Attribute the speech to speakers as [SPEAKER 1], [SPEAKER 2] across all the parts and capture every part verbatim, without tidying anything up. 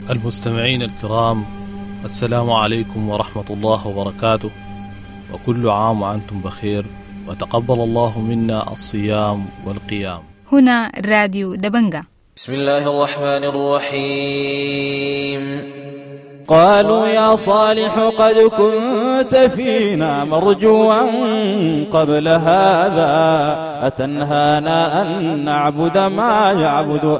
[SPEAKER 1] المستمعين الكرام، السلام عليكم ورحمة الله وبركاته، وكل عام وأنتم بخير، وتقبل الله منا الصيام والقيام.
[SPEAKER 2] هنا راديو دبنجة.
[SPEAKER 3] بسم الله الرحمن الرحيم.
[SPEAKER 4] قالوا يا صالح قد كنت فينا مرجوا قبل هذا، أتنهانا أن نعبد ما يعبد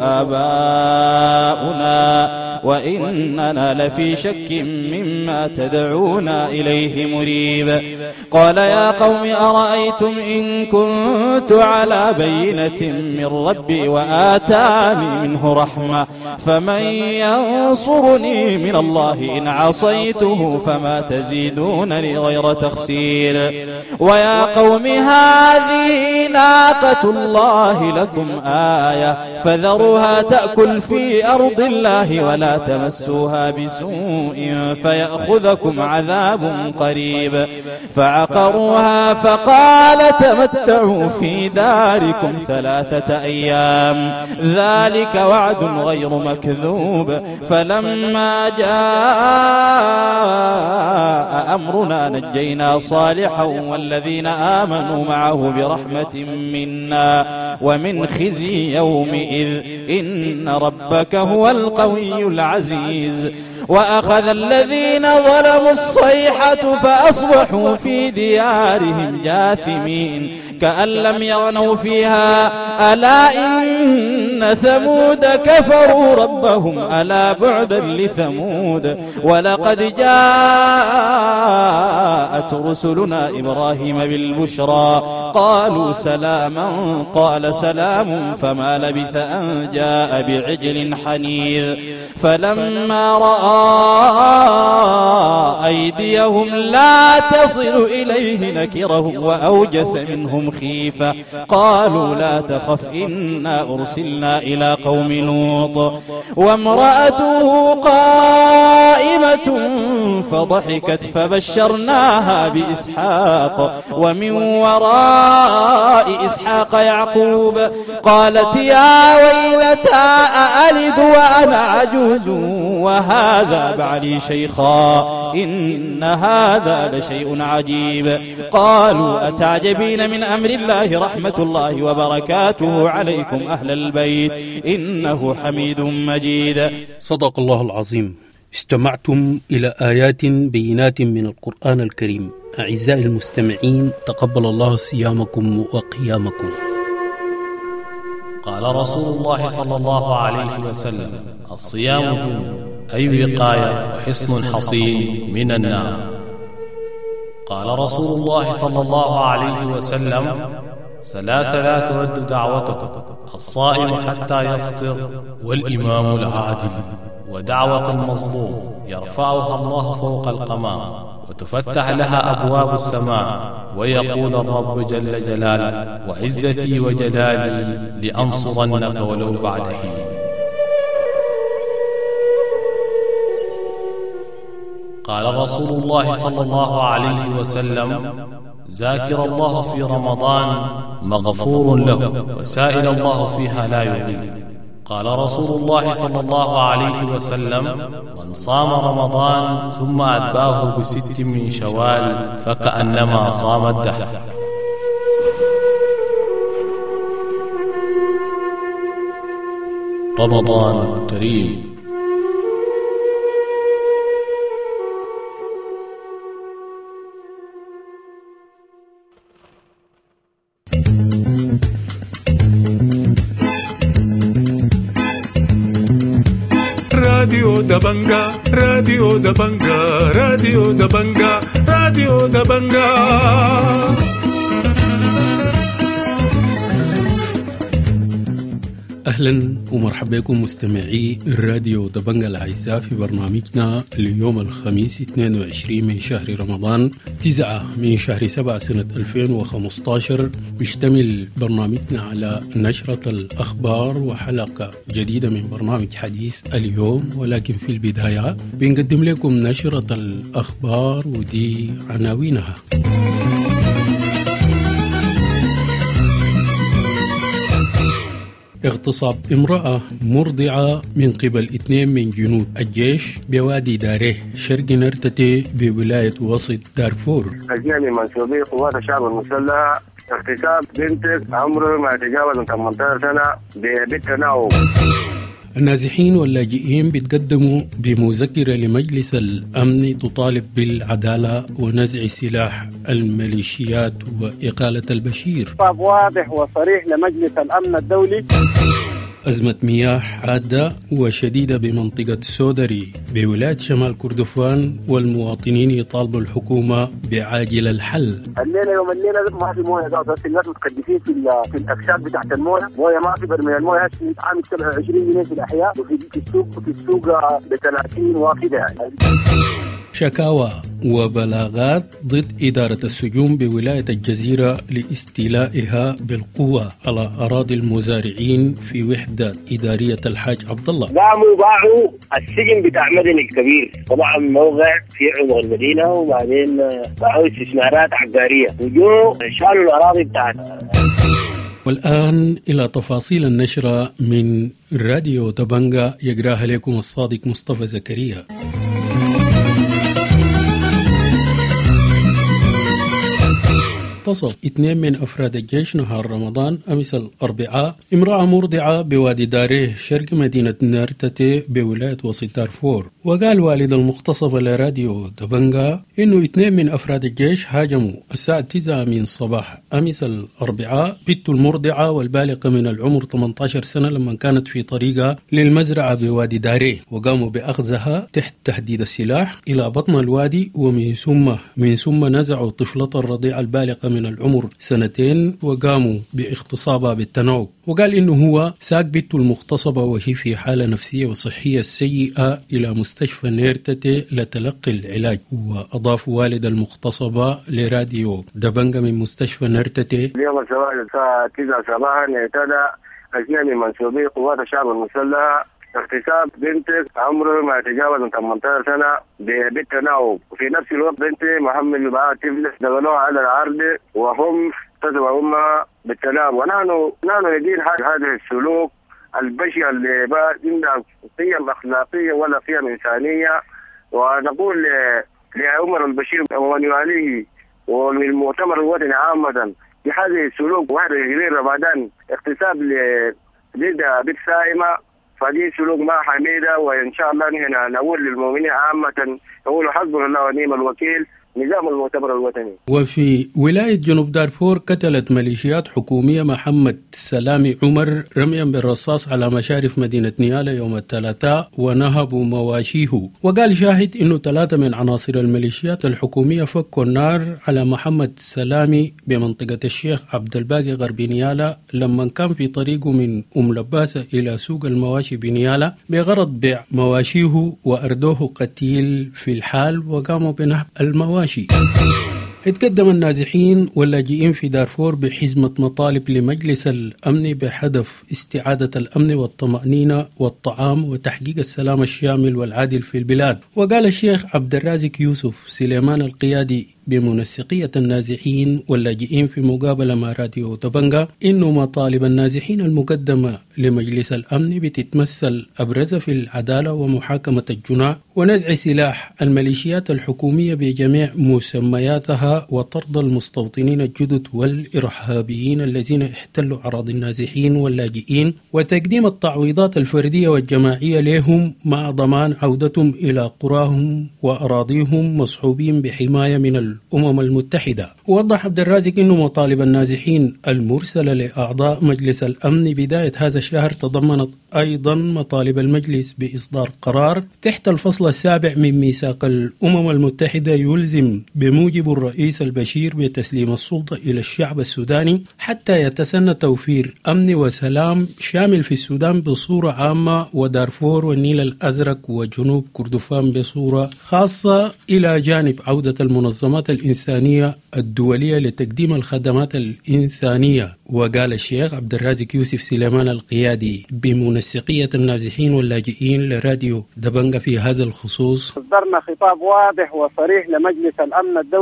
[SPEAKER 4] آباؤنا وإننا لفي شك مما تدعونا إليه مريب. قال يا قوم أرأيتم إن كنت على بينة من ربي وآتاني منه رحمة فمن ينصرني من الله إن عصيته فما تزيدونني غير تخسير. ويا قوم هذه ناقة الله لكم آية فذروها تأكل في أرض الله ولا تمسوها بسوء فيأخذكم عذاب قريب. فعقروها فقال تمتعوا في داركم ثلاثة أيام ذلك وعد غير مكذوب. فلما جاء أمرنا نجينا صالحا والذين آمنوا معه برحمة منا ومن خزي يومئذ إن ربك هو القوي العزيز. وأخذ الذين ظلموا الصيحة فأصبحوا في ديارهم جاثمين كأن لم يغنوا فيها ألا إن ثمود كفروا ربهم ألا بعدا لثمود. ولقد جاءت رسلنا إبراهيم بالبشرى قالوا سلاما قال سلام فما لبث أن جاء بعجل حنيذ. فلما رأى أيديهم لا تصل إليه نكرهم وأوجس منهم خيفة قالوا لا تخف إنا أرسلنا إلى قوم لوط وامرأته قائمة فضحكت فبشرناها بإسحاق ومن وراء إسحاق يعقوب قالت يا ويلتى أألد وأنا عجوز وهذا بعلي شيخا إن هذا لشيء عجيب. قالوا أتعجبين من أمر الله رحمة الله وبركاته عليكم أهل البيت إنه حميد مجيد.
[SPEAKER 5] صدق الله العظيم. استمعتم إلى آيات بينات من القرآن الكريم. أعزائي المستمعين، تقبل الله صيامكم وقيامكم.
[SPEAKER 1] قال رسول الله صلى الله عليه وسلم: الصيام جنة، أي وقاية وحصن حصين من النار. قال رسول الله صلى الله عليه وسلم: ثلاث لا ترد دعوته: الصائم حتى يفطر، والإمام العادل، ودعوة المظلوم يرفعها الله فوق القمام وتفتح لها أبواب السماء ويقول الرب جل جلاله: وعزتي وجلالي لأنصرنك ولو بعد حين. قال رسول الله صلى الله عليه وسلم: ذاكر الله في رمضان مغفور له، وسائل الله فيها لا يغيب. قال رسول الله صلى الله عليه وسلم: من صام رمضان ثم أتباه بست من شوال فكأنما صام الدهر. رمضان كريم.
[SPEAKER 6] راديو دبنجا راديو دبنجا راديو دبنجا راديو دبنجا.
[SPEAKER 5] أهلا ومرحبا بكم مستمعي الراديو دبنجا الأعزاء في برنامجنا اليوم الخميس اثنين وعشرين من شهر رمضان تسعة من شهر سبعة سنة ألفين وخمسة عشر. بيشتمل برنامجنا على نشرة الأخبار وحلقة جديدة من برنامج حديث اليوم، ولكن في البداية بنقدم لكم نشرة الأخبار ودي عناوينها. اغتصاب امرأة مرضعة من قبل اثنين من جنود الجيش بوادي داره شرق نرتتي بولاية وسط دارفور.
[SPEAKER 3] أجنبي منسوبي قوات الشعب المسلح اغتصاب بنت عمره ما يتجاوز من ثمانية عشر سنة بالتناوب.
[SPEAKER 5] النازحين واللاجئين بيتقدموا بمذكرة لمجلس الأمن تطالب بالعدالة ونزع سلاح الميليشيات وإقالة البشير.
[SPEAKER 7] خطاب واضح وصريح لمجلس الأمن الدولي.
[SPEAKER 5] أزمة مياه حادة وشديدة بمنطقة سودري بولاية شمال كردفان والمواطنين يطالبوا الحكومة بعاجل الحل.
[SPEAKER 7] الليلة يوم الليلة ما في موية قاعدة بس الناس متكدسين في في الأكشاف بتاعت الموية، موية ما في برميل الموية هسه عامل سبعة وعشرين جنيه في الأحياء وفي السوق وفي السوق ب ثلاثين وكذا يعني.
[SPEAKER 5] شكاوى وبلاغات ضد إدارة السجون بولاية الجزيرة لاستيلائها بالقوة على أراضي المزارعين في وحدة إدارية الحاج عبد الله.
[SPEAKER 3] قاموا باعوا السجن بتاع مدني الكبير، طبعا موقع في عمق المدينة، وبعدين باعوا استثمارات عقارية وجو شالوا الأراضي بتاعتها.
[SPEAKER 5] والآن إلى تفاصيل النشرة من راديو دبنجا يقراها لكم الصادق مصطفى زكريا. اغتصب اثنين من أفراد الجيش نهار رمضان أمس الأربعاء امرأة مرضعة بوادي داره شرق مدينة نارتتي بولاية وسط دارفور. وقال والد المغتصبة لراديو دبنجا إنه اثنين من أفراد الجيش هاجموا الساعة تسعة من صباح أمس الأربعاء بنت المرضعة والبالغة من العمر ثمانية عشر سنة لما كانت في طريقها للمزرعة بوادي داره، وقاموا بأخذها تحت تهديد السلاح إلى بطن الوادي، ومن ثم من ثم نزعوا طفلة الرضيعة البالغة من العمر سنتين وقاموا باغتصابها بالتناوب. وقال إنه هو ساق بنته المغتصبة وهي في حالة نفسية وصحية سيئة إلى مستشفى نيرتتي لتلقي العلاج. وأضاف والد المغتصبة لراديو دبنجا من مستشفى نيرتتي:
[SPEAKER 3] اليوم الساعة تسعة صباحا اعتدى أجنبي منسوبي قوات الشعب المسلح اغتصاب بنت عمره ما يتجاوز من ثمانية عشر سنة بالتناوب، وفي نفس الوقت بنت محمل معها طفل دخلوها على العرض وهم اغتصبوا امها بالتناوب. ونحن نحن ندين هذا السلوك البشع اللي عندها قيم اخلاقيه ولا قيم انسانيه، ونقول لعمر البشير ومن يواليه وللمؤتمر الوطني عامه بهذا السلوك واحد غير رمضان اغتصاب لبنت بنت سائمه، فدي سلوك ما حميدة. وإن شاء الله نحن نقول للمؤمنين عامة نقول حسبنا الله ونعم الوكيل نظام المؤتمر الوطني.
[SPEAKER 5] وفي ولاية جنوب دارفور قتلت ميليشيات حكومية محمد سلامي عمر رميا بالرصاص على مشارف مدينة نيالا يوم الثلاثاء ونهبوا مواشيه. وقال شاهد إنه ثلاثة من عناصر الميليشيات الحكومية فكوا النار على محمد سلامي بمنطقة الشيخ عبد الباقي غرب نيالا لما كان في طريقه من أم لباسة إلى سوق المواشي بنيالا بغرض بيع مواشيه، وأردوه قتيل في الحال وقاموا بنهب المواشي. اتقدم النازحين واللاجئين في دارفور بحزمة مطالب لمجلس الأمن بهدف استعادة الأمن والطمأنينة والطعام وتحقيق السلام الشامل والعادل في البلاد. وقال الشيخ عبد الرازق يوسف سليمان القيادي بمنسقية النازحين واللاجئين في مقابلة مع راديو دبنجا إنه مطالب النازحين المقدمة لمجلس الأمن بتتمثل أبرز في العدالة ومحاكمة الجناة ونزع سلاح الميليشيات الحكومية بجميع مسمياتها وطرد المستوطنين الجدد والإرهابيين الذين احتلوا أراضي النازحين واللاجئين وتقديم التعويضات الفردية والجماعية لهم مع ضمان عودتهم إلى قراهم وأراضيهم مصحوبين بحماية من الأمم المتحدة. ووضح عبد الرازق أنه مطالب النازحين المرسلة لأعضاء مجلس الأمن بداية هذا الشهر تضمنت أيضا مطالب المجلس بإصدار قرار تحت الفصل السابع من ميثاق الأمم المتحدة يلزم بموجب الرئيس البشير بتسليم السلطة إلى الشعب السوداني حتى يتسنى توفير أمن وسلام شامل في السودان بصورة عامة ودارفور والنيل الأزرق وجنوب كردفان بصورة خاصة، إلى جانب عودة المنظمات الإنسانية الدولية لتقديم الخدمات الإنسانية. وقال الشيخ عبد الرازق يوسف سليمان القيادي بمنسقية النازحين واللاجئين لراديو دبنجا في هذا الخصوص:
[SPEAKER 7] أصدرنا خطاب واضح وصريح لمجلس الأمن الدولي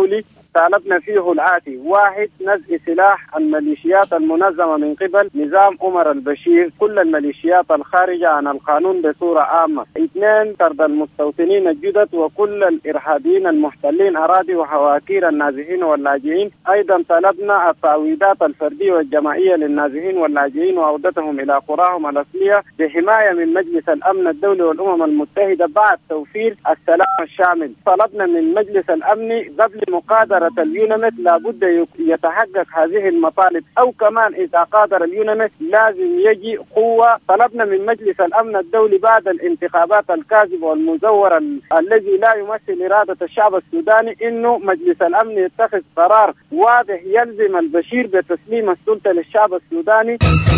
[SPEAKER 8] طالبنا فيه الآتي: واحد، نزع سلاح الميليشيات المنظمة من قبل نظام عمر البشير، كل الميليشيات الخارجة عن القانون بصورة عامة. اثنين، طرد المستوطنين الجدد وكل الإرهابيين المحتلين أراضي وحواكير النازحين واللاجئين. أيضا طلبنا التعويضات الفردية والجماعية للنازحين واللاجئين وعودتهم إلى قراهم الأصلية بحماية من مجلس الأمن الدولي والأمم المتحدة بعد توفير السلام الشامل. طلبنا من مجلس الأمن قبل مقادرة اليونمت لابد يتحقق هذه المطالب، أو كمان إذا قادر اليونمت لازم يجي قوة. طلبنا من مجلس الأمن الدولي بعد الانتخابات الكاذبة والمزورة الذي لا يمثل إرادة الشعب السوداني إنه مجلس الأمن يتخذ قرار واضح يلزم البشير بتسليم السلطة للشعب السوداني.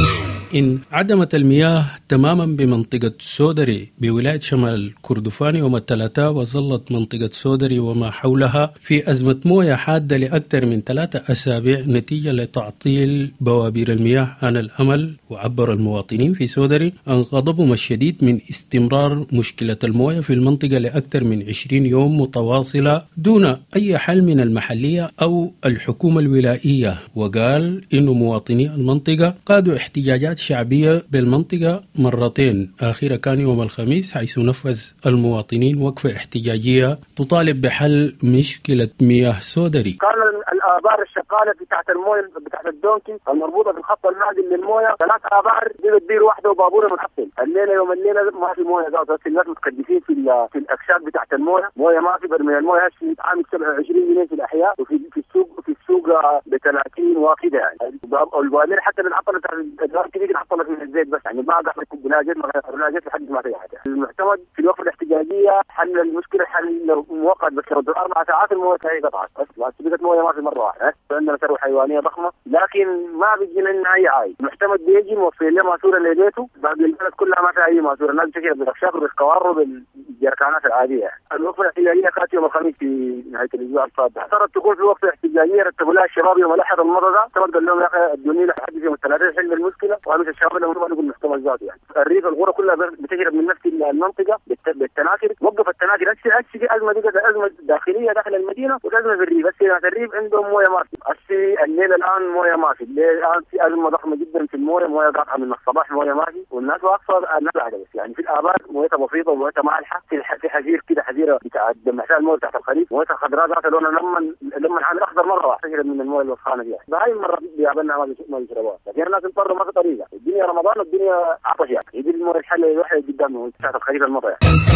[SPEAKER 5] إن عدمت المياه تماما بمنطقة سودري بولاية شمال كردفان ومتلتها، وظلت منطقة سودري وما حولها في أزمة موية حادة لأكثر من ثلاثة أسابيع نتيجة لتعطيل بوابير المياه عن الأمل. وعبر المواطنين في سودري عن غضبهم الشديد من استمرار مشكلة الموية في المنطقة لأكثر من عشرين يوم متواصلة دون أي حل من المحلية أو الحكومة الولائية. وقال إنه مواطني المنطقة قادوا احتجاجات شعبية بالمنطقة مرتين، آخرها كان يوم الخميس حيث نفذ المواطنين وقفة احتجاجية تطالب بحل مشكلة مياه سودري.
[SPEAKER 7] كان الآبار الشغالة بتاعت المويه بتاعت الدونكي المربوطة بالخط النازل للمويه ثلاث آبار دي بتدير واحدة وبابورة منحصل. الليلة يوم الليلة ما في مويه ذات، بس الناس متكدسين في في الأكشاك بتاعت المويه، مويه ما في برميل المويه هسه عامل سبعة وعشرين جنيه في الأحياء، وفي في السوق في السوق ب ثلاثين وكذا يعني. والبوابير حتى اللي انعطلت الأدوار كذا انعطلت من الزيت بس، يعني ما قاعد بناجد ما بناجد لحد ما في حاجة. المعتمد في الوقفة الاحتجاجية حل المشكلة حل مؤقت، بس ردوا أربع ساعات المويه هي قطعت بس، بقت مويه ما في مرة واحدة. عندنا ثروة حيوانية ضخمة لكن ما بيجي لنا أي عاي. المعتمد بيجي موفر له ماسورة لبيته، باقي البلد كلها ما فيها أي ماسورة، الناس بتشتري بالأخشاب وبالقوار وبالجركانات العادية. الوقفة الاحتجاجية كانت يوم الخميس في نهاية الأسبوع الفاضل، اعترضت تكون في وقفة احتجاجية رتبوا لها الشباب يوم الأحد المرة ده، اعترض قال لهم يا أخي ادوني لي حد يوم الثلاثاء يحل المشكلة، وقالوا الشباب اللي هم يقول المحتمل ذاته يعني. الريف الغورة كلها بتشرب من نفس المنطقة بالتناكر، وقف التناكر. هسه هسه أزمة دي أزمة داخلية داخل المدينة وأزمة في الريف، بس في الريف عندهم مويه ما في. هسه الليل الآن مويه ما في، الليل الآن في أزمة ضخمة جدا في المويه، مويه قاطعة من الصباح مويه ما في، والناس واقفة الناس قاعدة بس يعني. في الآبار مويتها بسيطة ومويتها مالحة، في في حزير كده حزيرة بتاع دمعتها المويه تحت الخريف، مويتها خضراء ذات لونها لما لما عامل أخضر مرة واحدة تشرب من المويه الوسخانة دي. هاي المرة بيقابلنا ما ما بيشربوها، لكن الناس انطروا ما في طريقة. الدنيا رمضان والدنيا عطش يعني، يجي المويه الحل الواحد قدامه تحت الخريف المطر.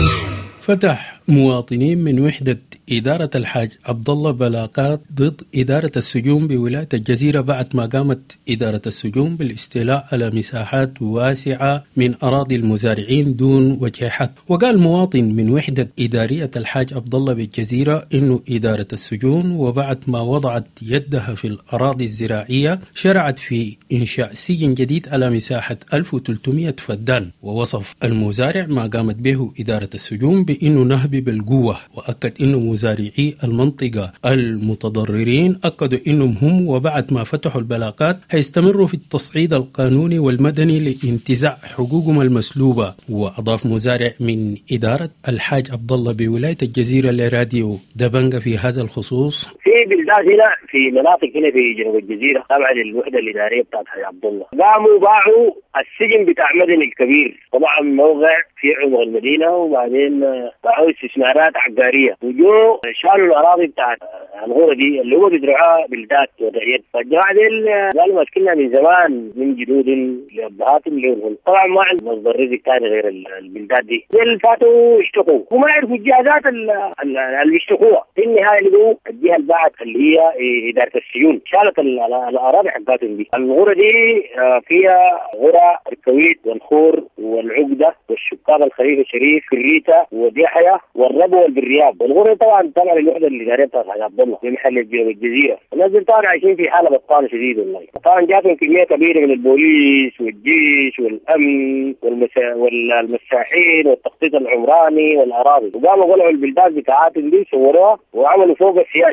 [SPEAKER 5] فتح مواطنين من وحدة إدارة الحاج عبد الله بلاقات ضد إدارة السجون بولاية الجزيرة بعد ما قامت إدارة السجون بالاستيلاء على مساحات واسعة من أراضي المزارعين دون وجه حق. وقال مواطن من وحدة إدارية الحاج عبد الله بالجزيرة إنه إدارة السجون وبعد ما وضعت يدها في الأراضي الزراعية شرعت في إنشاء سجن جديد على مساحة ألف وثلاثمئة فدان. ووصف المزارع ما قامت به إدارة السجون بإنه نهب بالقوة، وأكد إنه مزارعي المنطقة المتضررين أكدوا إنهم هم وبعد ما فتحوا البلاقات هيستمروا في التصعيد القانوني والمدني لانتزاع حقوقهم المسلوبة. وأضاف مزارع من إدارة الحاج عبد الله بولاية الجزيرة لراديو دبنجة في هذا الخصوص:
[SPEAKER 9] في بلدان هنا في مناطق هنا في جنوب الجزيرة تابعة للوحدة الإدارية بتاعت الحاج عبد الله قاموا باعوا السجن بتاع مدني الكبير، طبعا موقع في عمق المدينة، وبعدين باعوا استثمارات عقارية، وجو شالوا الأراضي بتاعت الغورة دي اللي هو بيزرعوها بلدات وضعيات. فالجماعة دي قالوا ماسكينها من زمان من جدود لأبهاتهم لهم، طبعا ما عندهم مصدر رزق ثاني غير البلدات دي. اللي فاتوا اشتقوا وما يعرفوا الجهازات اللي بيشتقوها. في النهاية لقوا الجهة الباعت اللي هي إدارة السجون شالت الأراضي حقاتهم دي. الغورة دي فيها غورة الكويت والخور والعقدة والشكاب الخليفة الشريف كريتا وديحية والربو والبرياب. والغورة طبعا طبعا الوحدة الإدارية بتاعت الحاج عبد الله في محل الجزيرة. الناس دول طبعا عايشين في حالة بطالة شديدة والله. طبعا جاتهم كمية كبيرة من البوليس والجيش والأمن والمسا... والمساحين والتخطيط العمراني والأراضي، وقاموا قلعوا البلدات بتاعاتهم دي صوروها وعملوا فوق السياج مساحة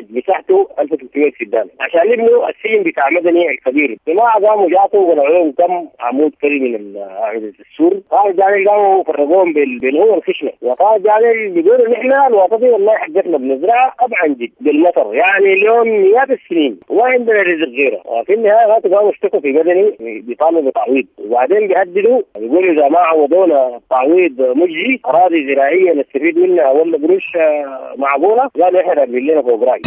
[SPEAKER 9] تحته ألف وثلاثمية سجان عشان يبنوا السجن بتاع مدني الكبير. جماعة قاموا جاتوا وقلعوا كم عمود كري من أعمدة السور. قال جاني قاموا فرقوهم بالهو الخشنة، وقال جاني بيقولوا نحن الوطني والله حقتنا بنزرع طبعا جد بالمطر، يعني اليوم مئات السنين وما عندنا رزق غيره. وفي النهاية غاتوا قاموا اشتكوا في مدني بيطالبوا بتعويض، وبعدين بيهددوا يقولوا إذا ما عوضونا تعويض مجزي أراضي زراعية نستفيد منها ولا قروش معقولة، قالوا إحنا نبني لنا فوق رأي.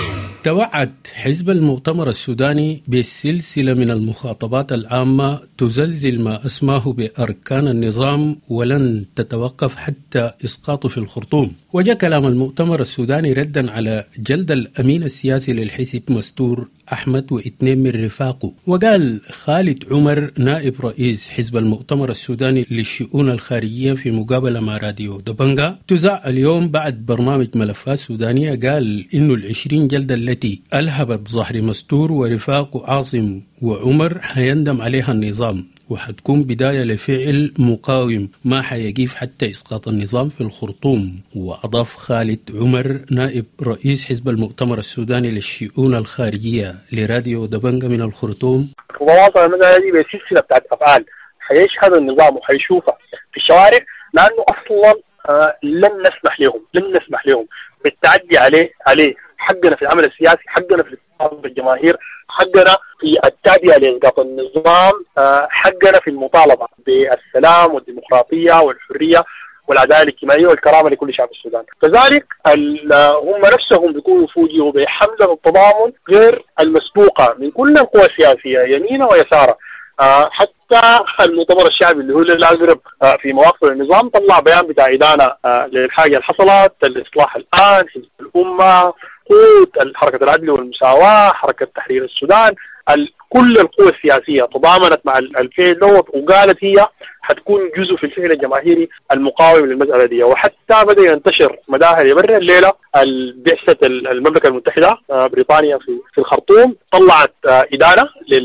[SPEAKER 5] توعد حزب المؤتمر السوداني بسلسلة من المخاطبات العامة تزلزل ما أسماه بأركان النظام ولن تتوقف حتى إسقاطه في الخرطوم. وجاء كلام المؤتمر السوداني ردا على جلد الأمين السياسي للحزب مستور أحمد واثنين من رفاقه. وقال خالد عمر نائب رئيس حزب المؤتمر السوداني للشؤون الخارجية في مقابلة مع راديو دبنجا تذاع اليوم بعد برنامج ملفات سودانية، قال إنه العشرين جلدة التي ألهبت ظهر مستور ورفاقه عاصم وعمر حيندم عليها النظام، وحتكون بداية لفعل مقاوم ما حيقيف حتى إسقاط النظام في الخرطوم. وأضاف خالد عمر نائب رئيس حزب المؤتمر السوداني للشؤون الخارجية لراديو دبنجا من الخرطوم:
[SPEAKER 10] وواصل المسألة دي بسلسلة بتاعت أفعال حيشهد النظام وحيشوفها في الشوارع، لأنه أصلا آه لن نسمح لهم لن نسمح لهم بالتعدي عليه عليه حقنا في العمل السياسي، حقنا في الاتصال بالجماهير، حقنا في التعدية لإسقاط النظام، حقنا في المطالبة بالسلام والديمقراطية والحرية والعدالة الاجتماعية والكرامة لكل شعب السودان. كذلك هم نفسهم بيكونوا فوجئوا بحملة التضامن غير المسبوقة من كل القوى السياسية يمينة ويسارة. حتى المؤتمر الشعبي اللي هو الأقرب في مواقف النظام طلع بيان بتاع إدانة للحاجة اللي حصلت، الإصلاح الآن، حزب الأمة، قوة حركة العدل والمساواة، حركة تحرير السودان، كل القوى السياسية تضامنت مع الفعل دوت، وقالت هي حتكون جزء في الفعل الجماهيري المقاوم للمسألة دي. وحتى بدأ ينتشر مداها لبرا الليلة بعثة المملكة المتحدة بريطانيا في في الخرطوم طلعت إدانة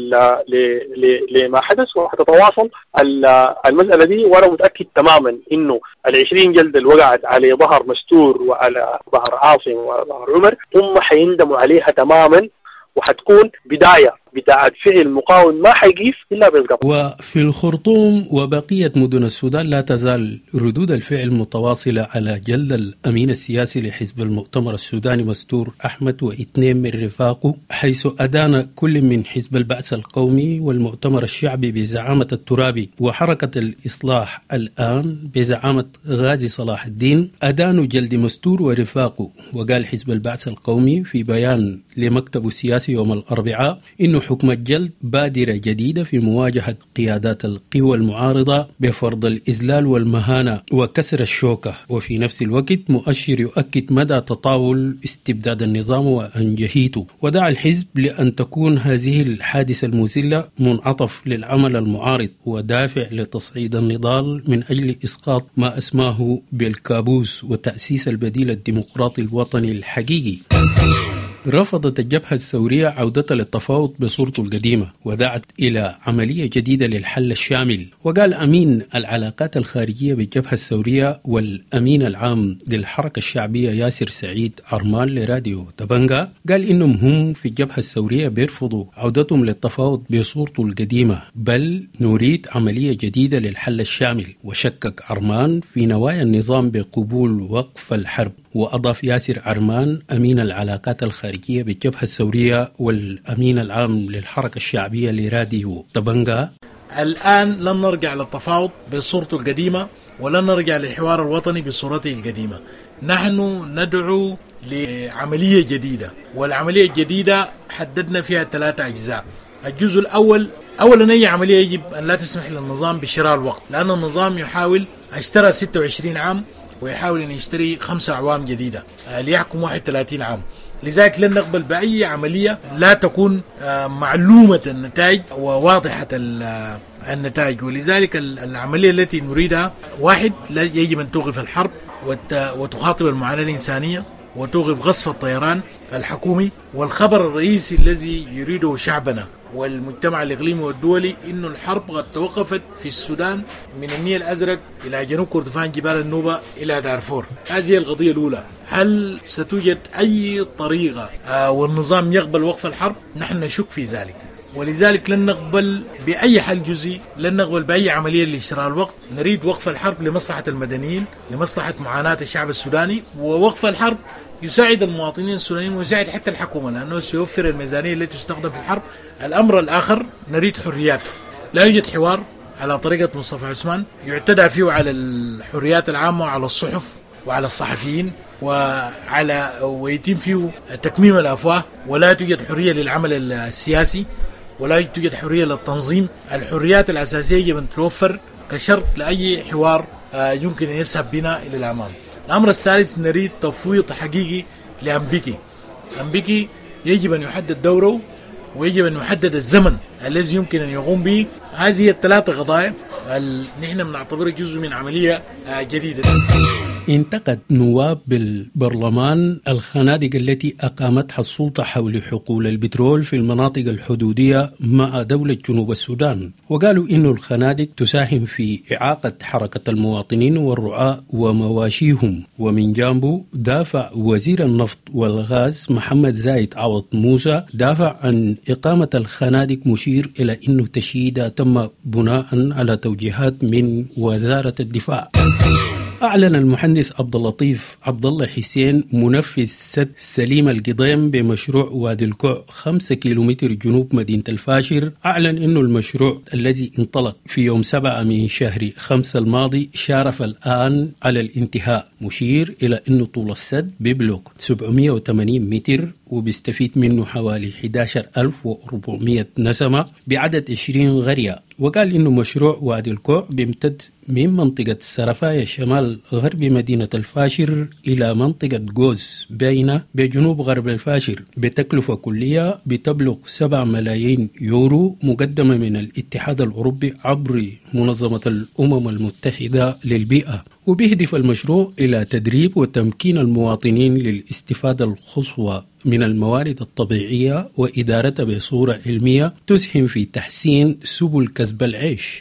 [SPEAKER 10] لما حدث، وحتتواصل المسألة دي. وأنا متأكد تماما إنه العشرين جلد اللي وقعت على ظهر مستور وعلى ظهر عاصم وعلى ظهر عمر هم حيندموا عليها تماما، وحتكون بداية بتاعت فعل مقاوم ما حيقيف إلا بالقبض.
[SPEAKER 5] وفي الخرطوم وبقية مدن السودان لا تزال ردود الفعل متواصلة على جلد الأمين السياسي لحزب المؤتمر السوداني مستور أحمد واثنين من رفاقه، حيث أدان كل من حزب البعث القومي والمؤتمر الشعبي بزعامة الترابي وحركة الإصلاح الآن بزعامة غازي صلاح الدين أدانوا جلد مستور ورفاقه. وقال حزب البعث القومي في بيان لمكتبه السياسي يوم الأربعاء إنه حكم الجلد بادرة جديدة في مواجهة قيادات القوى المعارضة بفرض الإذلال والمهانة وكسر الشوكة، وفي نفس الوقت مؤشر يؤكد مدى تطاول استبداد النظام وأنجهيته. ودعا الحزب لأن تكون هذه الحادثة المذلة منعطف للعمل المعارض ودافع لتصعيد النضال من أجل إسقاط ما أسماه بالكابوس وتأسيس البديل الديمقراطي الوطني الحقيقي. رفضت الجبهة الثورية عودة للتفاوض بصورته القديمة ودعت إلى عملية جديدة للحل الشامل. وقال أمين العلاقات الخارجية بالجبهة الثورية والأمين العام للحركة الشعبية ياسر سعيد عرمان لراديو دبنجا، قال إنهم هم في الجبهة الثورية بيرفضوا عودتهم للتفاوض بصورته القديمة، بل نريد عملية جديدة للحل الشامل. وشكك عرمان في نوايا النظام بقبول وقف الحرب. وأضاف ياسر عرمان أمين العلاقات الخارجية بالجبهة الثورية والأمين العام للحركة الشعبية لراديو دبنجا:
[SPEAKER 11] الآن لن نرجع للتفاوض بصورته القديمة ولن نرجع للحوار الوطني بصورته القديمة. نحن ندعو لعملية جديدة، والعملية الجديدة حددنا فيها ثلاثة أجزاء. الجزء الأول، أولا أي عملية يجب أن لا تسمح للنظام بشراء الوقت، لأن النظام يحاول اشترى ستة وعشرين عام ويحاول أن يشتري خمسة أعوام جديدة ليحكم واحد وثلاثين عام. لذلك لن نقبل بأي عملية لا تكون معلومة النتائج وواضحة النتائج. ولذلك العملية التي نريدها: واحد، يجب أن توقف الحرب وتخاطب المعاناة الإنسانية وتوقف غصف الطيران الحكومي. والخبر الرئيسي الذي يريده شعبنا والمجتمع الإقليمي والدولي إنه الحرب قد توقفت في السودان من النيل الأزرق إلى جنوب كردفان جبال النوبة إلى دارفور. هذه هي القضية الأولى. هل ستوجد أي طريقة آه والنظام يقبل وقف الحرب؟ نحن نشك في ذلك، ولذلك لن نقبل بأي حل جزئي، لن نقبل بأي عملية لإشراء الوقت. نريد وقف الحرب لمصلحة المدنيين، لمصلحة معاناة الشعب السوداني، ووقف الحرب يساعد المواطنين السودانيين ويساعد حتى الحكومة لأنه سيوفر الميزانية التي تستخدم في الحرب. الأمر الآخر نريد حريات. لا يوجد حوار على طريقة مصطفى عثمان يعتدى فيه على الحريات العامة وعلى الصحف وعلى الصحفيين وعلى ويتم فيه تكميم الأفواه، ولا توجد حرية للعمل السياسي ولا توجد حرية للتنظيم. الحريات الأساسية يجب أن توفر كشرط لأي حوار يمكن أن يسحب بنا إلى الأمام. الأمر الثالث نريد تفويض حقيقي لأمبيكي. أمبيكي يجب أن يحدد دوره ويجب أن يحدد الزمن الذي يمكن أن يقوم به. هذه الثلاثة قضايا نحن بنعتبرها جزء من عملية جديدة.
[SPEAKER 5] انتقد نواب بالبرلمان الخنادق التي أقامتها السلطة حول حقول البترول في المناطق الحدودية مع دولة جنوب السودان، وقالوا إن الخنادق تساهم في إعاقة حركة المواطنين والرعاة ومواشيهم. ومن جانبه دافع وزير النفط والغاز محمد زايد عوض موسى دافع عن إقامة الخنادق، مشير إلى أنه تشييدها تم بناء على توجيهات من وزارة الدفاع. أعلن المهندس عبد اللطيف عبد الله حسين منفذ سد سليم القضيم بمشروع وادي الكوع خمسة كيلومتر جنوب مدينة الفاشر. أعلن أنه المشروع الذي انطلق في يوم سبعة من شهر خمسة الماضي شارف الآن على الانتهاء، مشير إلى أنه طول السد بيبلغ سبعمائة وثمانين متر وبيستفيد منه حوالي أحد عشر ألف وأربعمائة نسمة بعدد عشرين قرية. وقال إنه مشروع وادي الكوع بيمتد من منطقة سرفايا شمال غرب مدينة الفاشر إلى منطقة جوز باينة بجنوب غرب الفاشر بتكلفة كلية بتبلغ سبعة ملايين يورو مقدمة من الاتحاد الأوروبي عبر منظمة الأمم المتحدة للبيئة. وبيهدف المشروع إلى تدريب وتمكين المواطنين للاستفادة القصوى من الموارد الطبيعية وإدارتها بصورة علمية تسهم في تحسين سبل كسب العيش.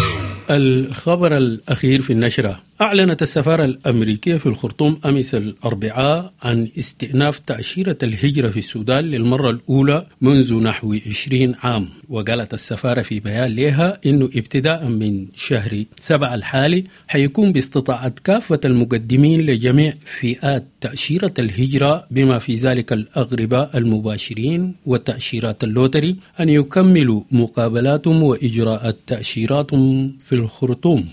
[SPEAKER 5] الخبر الأخير في النشرة: أعلنت السفارة الأمريكية في الخرطوم أمس الأربعاء عن استئناف تأشيرة الهجرة في السودان للمرة الأولى منذ نحو عشرين عام. وقالت السفارة في بيان لها إنه ابتداء من شهر سبعة الحالي حيكون باستطاعة كافة المقدمين لجميع فئات تأشيرة الهجرة بما في ذلك الأغرباء المباشرين وتأشيرات اللوتري أن يكملوا مقابلاتهم وإجراءات تأشيراتهم في الخرطوم.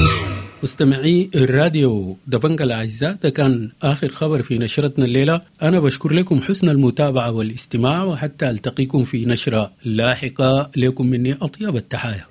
[SPEAKER 5] مستمعي الراديو دبنجة الأعزاء، ده كان آخر خبر في نشرتنا الليلة. أنا بشكر لكم حسن المتابعة والاستماع، وحتى ألتقيكم في نشرة لاحقة. لكم مني أطيب التحايا.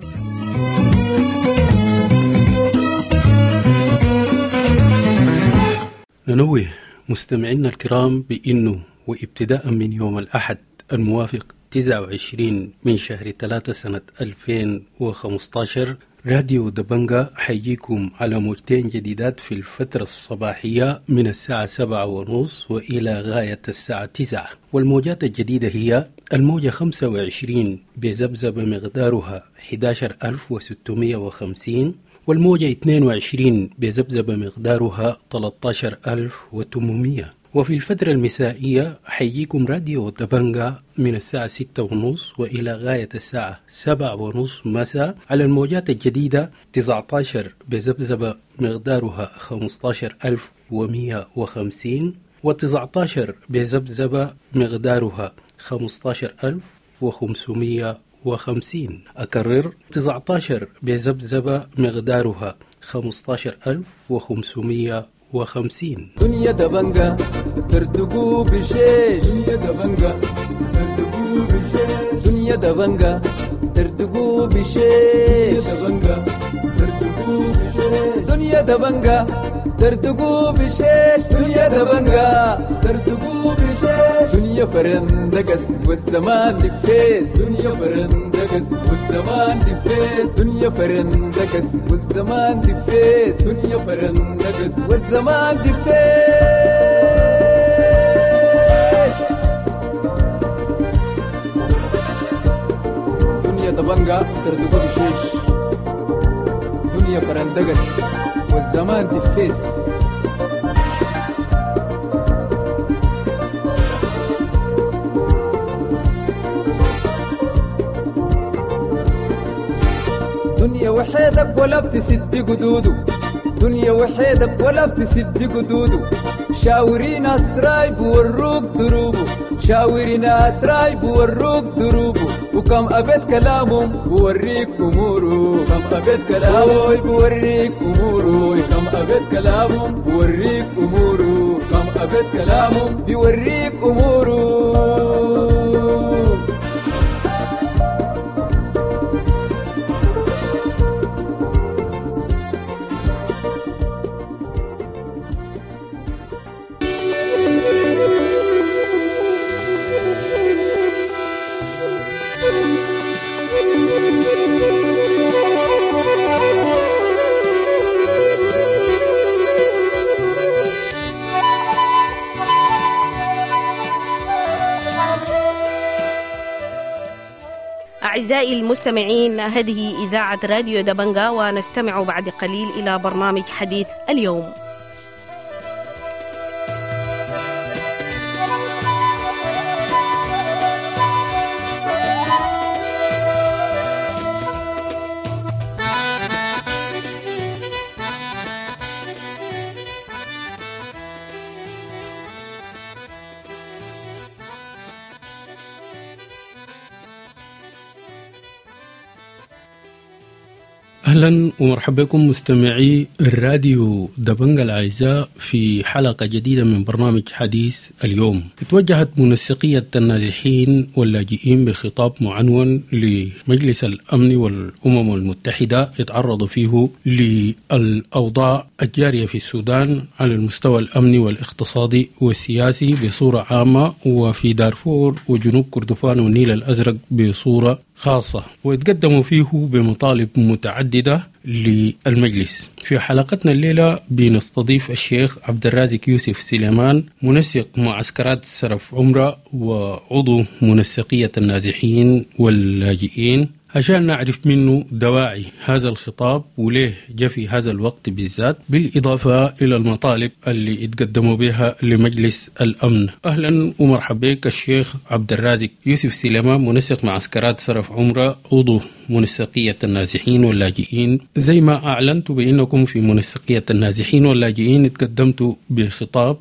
[SPEAKER 5] ننوه مستمعينا الكرام بأنه وابتداء من يوم الأحد الموافق تسعة وعشرين من شهر ثلاثة سنة ألفين وخمسة عشر راديو دبنجة حيجيكم على موجتين جديدات في الفترة الصباحية من الساعة سبعة ونص وإلى غاية الساعة تسعة. والموجات الجديدة هي الموجة خمسة وعشرين بزبزبة مقدارها أحد عشر ألف وستمائة وخمسين، والموجة اثنين وعشرين بزبزبة مقدارها ثلاثة عشر ألف وثمانمائة. وفي الفترة المسائية حيجيكم راديو دبنجة من الساعة ستة ونص وإلى غاية الساعة سبعة ونص مساء على الموجات الجديدة تسعة عشر بزبزبة مقدارها خمسة عشر ألف ومائة وخمسين، وتسعة عشر بزبزبة مقدارها خمسة عشر ألف وخمسمائة وخمسين. أكرر: تسعة عشر بزبزبة مقدارها خمسة عشر ألف وخمسمائة وخمسين.
[SPEAKER 12] دنيا دبنجة ترتقو بشيش، دنيا دبنجة ترتقو بشيش، دنيا دبنجة ترتقو بشيش، دبنجة ترتقو بشيش، دنيا دبنجة ترتقو بشيش، دنيا دبنجة ترتقو بشيش، دنيا فرندقس والزمان دفيس، دنيا فرندقس والزمان دفيس، دنيا فرندقس والزمان دفيس، دنيا فرندقس والزمان دفيس. دبنجا تردقو بشيش دنيا فرندقس والزمان دفيس دنيا وحيدك ولا بتسد قدودو دنيا وحيدك ولا بتسد قدودو شاورين أسراي بوروك دروبو شاورين أسراي بوروك دروبو وكم أبد كلامهم بوريك أمورو كم أبد كلامهم بوريك أمورو كم أبد كلامهم بوريك أمورو كم أبد كلامهم بوريك أمورو
[SPEAKER 13] أعزائي المستمعين، هذه إذاعة راديو دبنجا، ونستمع بعد قليل إلى برنامج حديث اليوم.
[SPEAKER 5] أهلا ومرحبا بكم مستمعي الراديو دبنجا الأعزاء في حلقة جديدة من برنامج حديث اليوم. توجهت منسقية النازحين واللاجئين بخطاب معنون لمجلس الأمن والأمم المتحدة يتعرض فيه للأوضاع الجارية في السودان على المستوى الأمني والاقتصادي والسياسي بصورة عامة، وفي دارفور وجنوب كردفان والنيل الأزرق بصورة خاصة، ويتقدموا فيه بمطالب متعددة للمجلس. في حلقتنا الليلة بنستضيف الشيخ عبد الرازق يوسف سليمان، منسق معسكرات سرف عمرة وعضو منسقية النازحين واللاجئين، عشان نعرف منه دواعي هذا الخطاب وليه جاء في هذا الوقت بالذات، بالإضافة إلى المطالب اللي اتقدموا بها لمجلس الأمن. أهلا ومرحبا بك الشيخ عبد الرازق يوسف سليمان، منسق معسكرات سرف عمرة، عضو منسقية النازحين واللاجئين. زي ما أعلنت بأنكم في منسقية النازحين واللاجئين اتقدمتوا بخطاب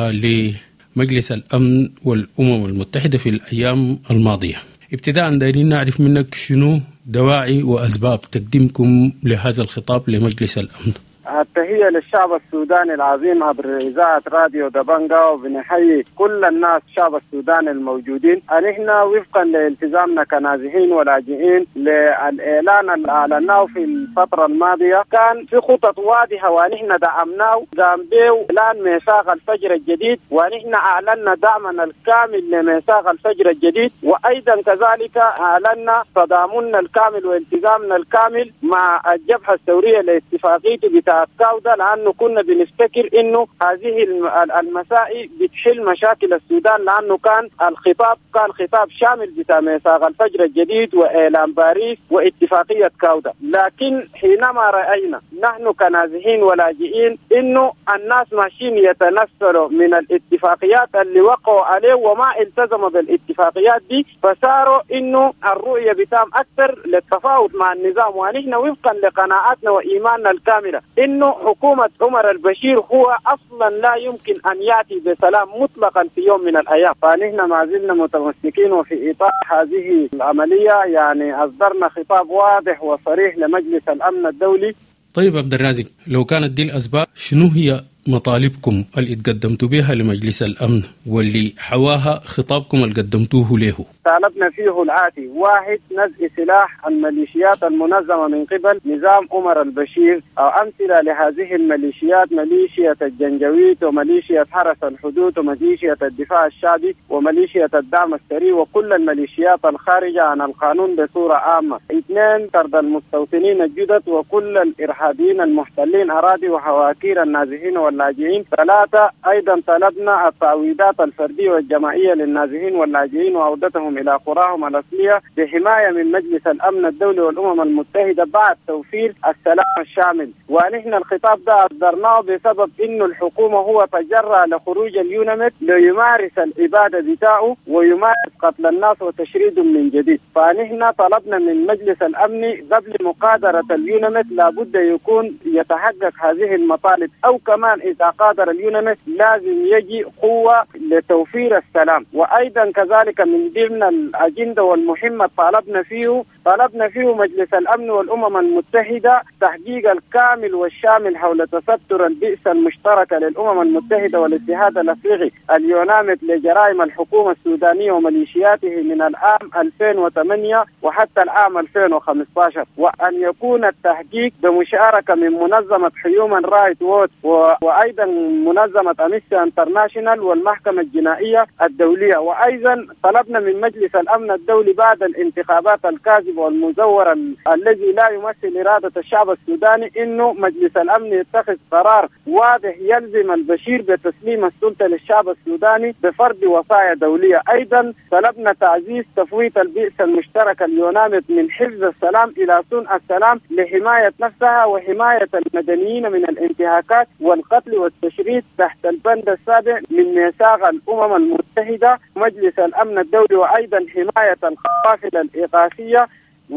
[SPEAKER 5] لمجلس الأمن والأمم المتحدة في الأيام الماضية. ابتداء دايرين نعرف منك شنو دواعي وأسباب تقديمكم لهذا الخطاب لمجلس الأمن.
[SPEAKER 8] التحية للشعب السوداني العظيم عبر إذاعة راديو دبنجا، وبنحيي كل الناس شعب السودان الموجودين. نحن وفقا لالتزامنا كنازحين ولاجئين للإعلان اللي أعلناه في الفترة الماضية، كان في خطط واضحة ونحن دعمناه، قام به إعلان ميثاق الفجر الجديد، ونحن أعلنا دعمنا الكامل لميثاق الفجر الجديد، وأيضا كذلك أعلنا تضامننا الكامل والتزامنا الكامل مع الجبهة الثورية لاتفاقية بتاع كاودا، لأنه كنا بنفتكر إنه هذه المسائل بتحل مشاكل السودان، لأنه كان الخطاب كان خطاب شامل بتاع ميثاق الفجر الجديد وإعلان باريس واتفاقية كاودا. لكن حينما رأينا نحن كنازحين ولاجئين إنه الناس ماشيين يتنصلوا من الاتفاقيات اللي وقعوا عليه وما التزموا بالاتفاقيات دي، فصاروا إنه الرؤية بتاعهم أكثر للتفاوض مع النظام. ونحن وفقا لقناعاتنا وإيماننا الكاملة إنه حكومة عمر البشير هو أصلا لا يمكن أن يأتي بسلام مطلقا في يوم من الأيام، فنحن ما زلنا متمسكين. وفي إطار هذه العملية يعني أصدرنا خطاب واضح وصريح لمجلس الأمن الدولي.
[SPEAKER 5] طيب عبد الرازق، لو كانت دي الأسباب، شنو هي مطالبكم اللي قدمتوا بها لمجلس الأمن واللي حواها خطابكم اللي قدمتوه له؟
[SPEAKER 8] طالبنا فيه الآتي: واحد، نزع سلاح الميليشيات المنظمة من قبل نظام عمر البشير، أو أمثلة لهذه الميليشيات ميليشيا الجنجويد وميليشيا حرس الحدود وميليشيا الدفاع الشعبي وميليشيا الدعم السريع وكل الميليشيات الخارجة عن القانون بصورة عامة. اثنين، طرد المستوطنين الجدد وكل الإرهابيين المحتلين أراضي وحواكير النازحين واللاجئين. ثلاثة أيضا طلبنا التعويضات الفردية والجماعية للنازحين واللاجئين وعودتهم إلى قراهم الأصلية بحماية من مجلس الأمن الدولي والأمم المتحدة بعد توفير السلام الشامل. ونحن الخطاب ده أصدرناه بسبب إنه الحكومة هو تجرأ لخروج اليونمت ليمارس الإبادة بتاعه ويمارس قتل الناس وتشريدهم من جديد. فنحن طلبنا من مجلس الأمن قبل مقادرة اليونمت لابد يكون يتحقق هذه المطالب، أو كمان إذا قادر اليونمت لازم يجي قوة لتوفير السلام. وأيضا كذلك من ضمن الأجندة والمهمة طلبنا فيه طلبنا فيه مجلس الأمن والأمم المتحدة تحقيق الكامل والشامل حول تستر البئس المشتركة للأمم المتحدة والاتحاد الأفريقي اليونامت لجرائم الحكومة السودانية وميليشياته من العام ألفين وثمانية وحتى العام ألفين وخمسة عشر، وأن يكون التحقيق بمشاركة من منظمة هيومن رايت ووتش وأيضا منظمة أمنستي انترناشونال والمحكمة الجنائية الدولية. وأيضا طلبنا من مجلس الأمن الدولي بعد الانتخابات الكاذبة والمزورة الذي لا يمثل إرادة الشعب السوداني إنه مجلس الأمن يتخذ قرار واضح يلزم البشير بتسليم السلطة للشعب السوداني بفرض وصايا دولية. أيضا طلبنا تعزيز تفويت البئس المشترك اليونامت من حفظ السلام إلى صنع السلام لحماية نفسها وحماية المدنيين من الانتهاكات والقتل والتشريد تحت البند السابع من ميثاق الأمم المتحدة مجلس الأمن الدولي، وأيضا حماية القوافل الإغاثية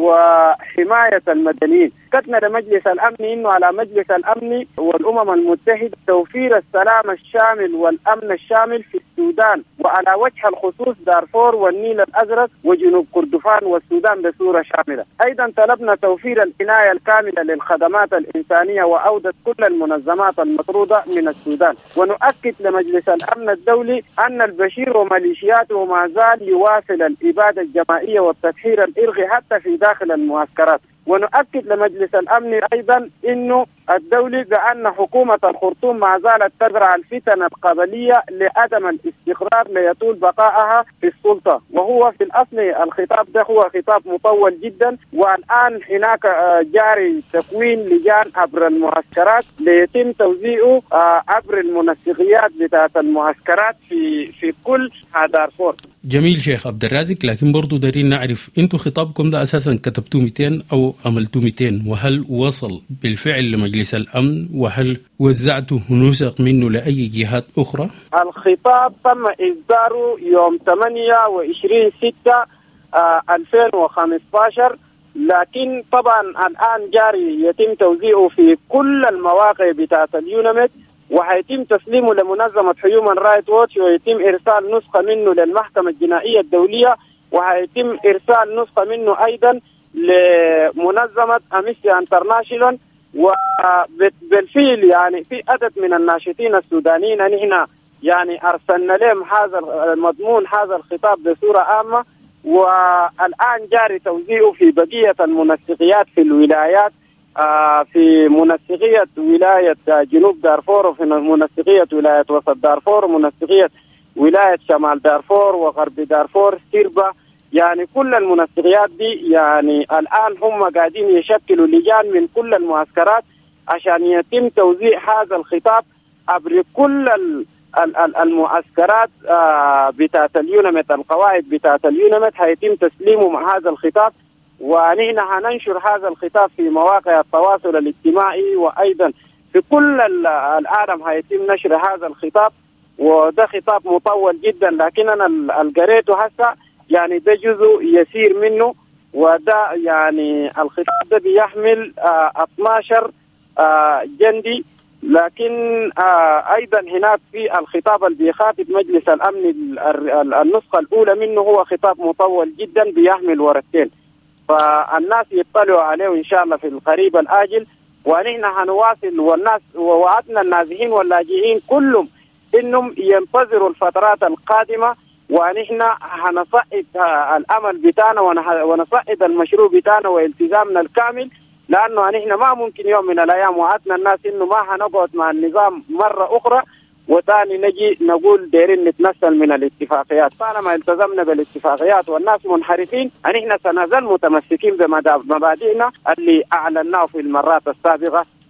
[SPEAKER 8] وحماية المدنيين. كتنا لمجلس الأمن إنه على مجلس الأمن والأمم المتحدة توفير السلام الشامل والأمن الشامل في السودان، وعلى وجه الخصوص دارفور والنيل الأزرق وجنوب كردفان والسودان بصورة شاملة. أيضا طلبنا توفير العناية الكاملة للخدمات الإنسانية وعودة كل المنظمات المطرودة من السودان. ونؤكد لمجلس الأمن الدولي أن البشير وميليشياته ما زال يواصل الإبادة الجماعية والتسحير الإرغي حتى في داخل المعسكرات. ونؤكد لمجلس الأمن أيضا إنه الدولي بأن حكومة الخرطوم ما زالت تزرع الفتن القبلية لعدم الاستقرار ليطول بقائها في السلطة. وهو في الأصل الخطاب ده هو خطاب مطول جدا، والآن هناك جاري تكوين لجان عبر المعسكرات ليتم توزيعه عبر المنسقيات بتاعت المعسكرات في في كل دارفور.
[SPEAKER 5] جميل شيخ عبد الرازق، لكن برضو دارين نعرف انتوا خطابكم ده اساسا كتبتوا مئتين او عملتوا مئتين، وهل وصل بالفعل لمجلس الامن، وهل وزعتوا نسخ منه لاي جهات اخرى؟
[SPEAKER 8] الخطاب تم اصداره يوم ثمانية وعشرين ستة ألفين وخمسة عشر، لكن طبعا الان جاري يتم توزيعه في كل المواقع بتاعت اليونمت، وهيتم تسليمه لمنظمة هيومن رايت ووتش، ويتم إرسال نسخة منه للمحكمة الجنائية الدولية، وهيتم إرسال نسخة منه أيضا لمنظمة أمنستي انترناشونال. وبالفعل يعني في عدد من الناشطين السودانيين نحن يعني أرسلنا لهم هذا المضمون هذا الخطاب بصورة عامة، والآن جاري توزيعه في بقية المنسقيات في الولايات، آه في منسقية ولاية جنوب دارفور، وفي منسقية ولاية وسط دارفور، ومنسقية ولاية شمال دارفور وغرب دارفور سيربا. يعني كل المنسقيات دي يعني الآن هم قاعدين يشكلوا لجان من كل المعسكرات عشان يتم توزيع هذا الخطاب عبر كل المعسكرات آه بتاعت اليونمت. القواعد بتاعت اليونمت هيتم تسليمه مع هذا الخطاب، ونحن هننشر هذا الخطاب في مواقع التواصل الاجتماعي، وأيضا في كل العالم هيتم نشر هذا الخطاب. وده خطاب مطول جدا، لكن أنا القريته هسه يعني ده جزء يسير منه، وده يعني الخطاب ده بيحمل آه اثناشر آه جندي. لكن آه أيضا هناك في الخطاب اللي بيخاطب مجلس الأمن النسخة الأولى منه هو خطاب مطول جدا بيحمل ورقتين، فالناس يطلعوا عليه إن شاء الله في القريب الآجل. ونحن هنواصل، والناس ووعدنا النازحين واللاجئين كلهم إنهم ينتظروا الفترات القادمة، ونحن هنصعد الأمل بتاعنا ونصعد المشروع بتاعنا والتزامنا الكامل، لأنه نحن ما ممكن يوم من الأيام وعدنا الناس إنه ما هنقعد مع النظام مرة أخرى وتاني نجي نقول دايرين نتنسل من الاتفاقيات. طالما التزمنا بالاتفاقيات والناس منحرفين، نحن سنظل متمسكين بمبادئنا اللي أعلناه في المرات السابقة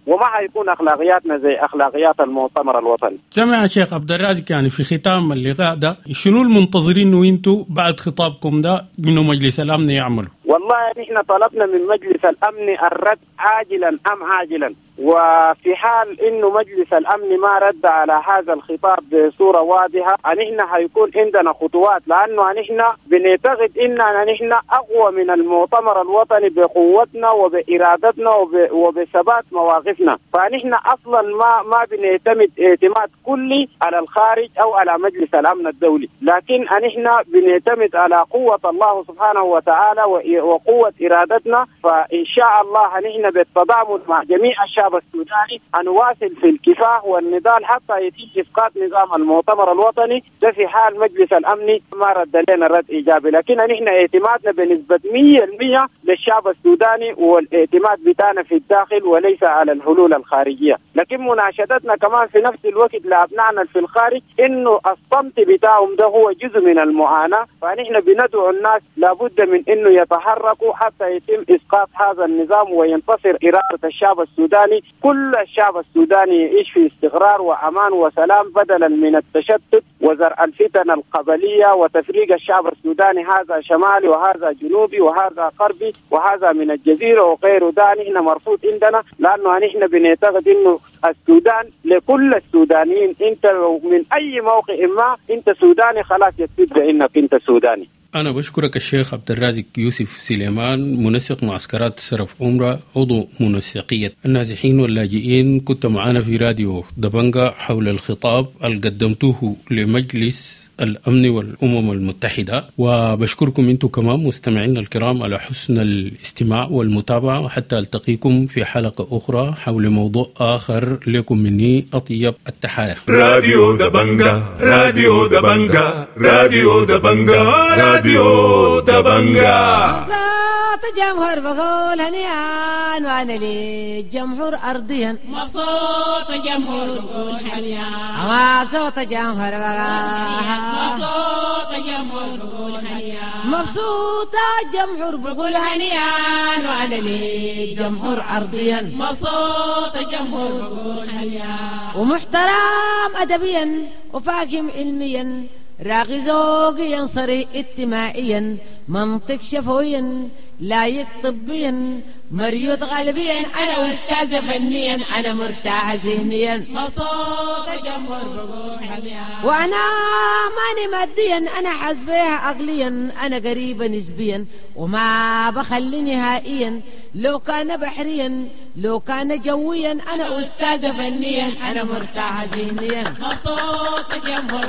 [SPEAKER 8] وما حيكون أخلاقياتنا زي أخلاقيات المؤتمر الوطني.
[SPEAKER 5] سمع شيخ عبد الرازق، يعني في ختام اللقاء ده شنو المنتظرين وانتم بعد خطابكم ده انه مجلس الأمن يعملوا؟
[SPEAKER 8] والله نحن طلبنا من مجلس الأمن الرد عاجلا أم عاجلا، وفي حال انه مجلس الامن ما رد على هذا الخطاب بصوره واضحه نحن حيكون عندنا خطوات، لانه نحن بنعتقد اننا نحن اقوى من المؤتمر الوطني بقوتنا وبارادتنا وبثبات مواقفنا، فنحن اصلا ما ما بنعتمد اعتماد كلي على الخارج او على مجلس الامن الدولي، لكن نحن بنعتمد على قوه الله سبحانه وتعالى وقوه ارادتنا. فان شاء الله نحن بالتضامن مع جميع الشعب السوداني هنواصل في الكفاح والنضال حتى يتم اسقاط نظام المؤتمر الوطني ده في حال مجلس الامن ما رد لنا رد ايجابي. لكن نحن اعتمادنا بنسبه مية بالمية للشعب السوداني، والاعتماد بتاعنا في الداخل وليس على الحلول الخارجيه. لكن مناشدتنا كمان في نفس الوقت لابنائنا في الخارج انه الصمت بتاعهم ده هو جزء من المعاناه، فنحن بندعو الناس لابد من انه يتحركوا حتى يتم اسقاط هذا النظام وينتصر اراده الشعب السوداني. كل الشعب السوداني يعيش في استقرار وامان وسلام بدلا من التشتت وزرع الفتن القبليه وتفريق الشعب السوداني، هذا شمالي وهذا جنوبي وهذا غربي وهذا من الجزيره وغيره. ده نحن مرفوض عندنا، لانه نحن بنعتقد انه السودان لكل السودانيين، انت من اي موقع ما انت سوداني خلاص يثبت انك انت سوداني.
[SPEAKER 5] أنا بشكرك الشيخ عبد الرازق يوسف سليمان، منسق معسكرات سرف عمرة، عضو منسقية النازحين واللاجئين. كنت معنا في راديو دبنجا حول الخطاب اللي قدمتوه لمجلس الأمن والأمم المتحدة، وبشكركم أنتم كمان مستمعين الكرام على حسن الاستماع والمتابعة، وحتى ألتقيكم في حلقة أخرى حول موضوع آخر. لكم مني أطيب التحايا.
[SPEAKER 6] راديو دبنجا راديو دبنجا راديو دبنجا راديو دبنجا
[SPEAKER 14] مبسوط جمهور بقول هنيان وانا لي جمهور ارضيا مبسوط جمهور بقول هنيان مبسوط جمهور بقول مبسوط جمهور بقول هنيان مبسوط جمهور بقول هنيان وانا لي جمهور ارضيا مبسوط جمهور بقول هنيان ومحترم ادبيا وفاهم علميا راقي ذوقيا صريح اجتماعيا منطق شفويا لايق طبيا مريض قلبيا انا استاذ فنيا انا مرتاح ذهنيا مبسوط جمهور بقول حاليا وانا ماني ماديا انا حسبيها عقليا انا قريبه نسبيا وما بخلي نهائيا لو كان بحريا لو كان جويا انا استاذ فنيا انا مرتاح ذهنيا مبسوط جمهور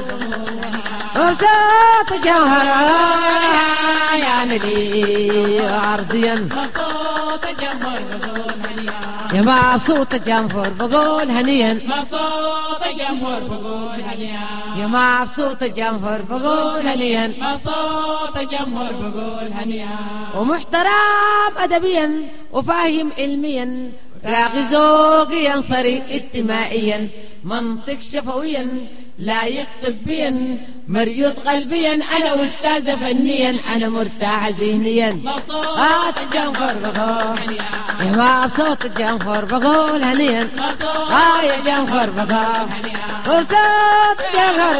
[SPEAKER 14] مبسوط جمهور يعني لي عرضيا مبسوط جمهور بقول هنيا يا مبسوط جمهور بقول هنيا مبسوط جمهور بقول هنيا يا مبسوط جمهور بقول هنيا مبسوط جمهور بقول هنيا ومحترم ادبيا وفاهم علميا راقي ذوقيا صريح اجتماعيا منطق شفويا لايق طبيا مريض قلبيا انا استاذ فنيا انا مرتاح ذهنيا مبسوط جمهور بقول يا مبسوط جمهور بقول هنيا اه يا جمهور بقول مبسوط جمهور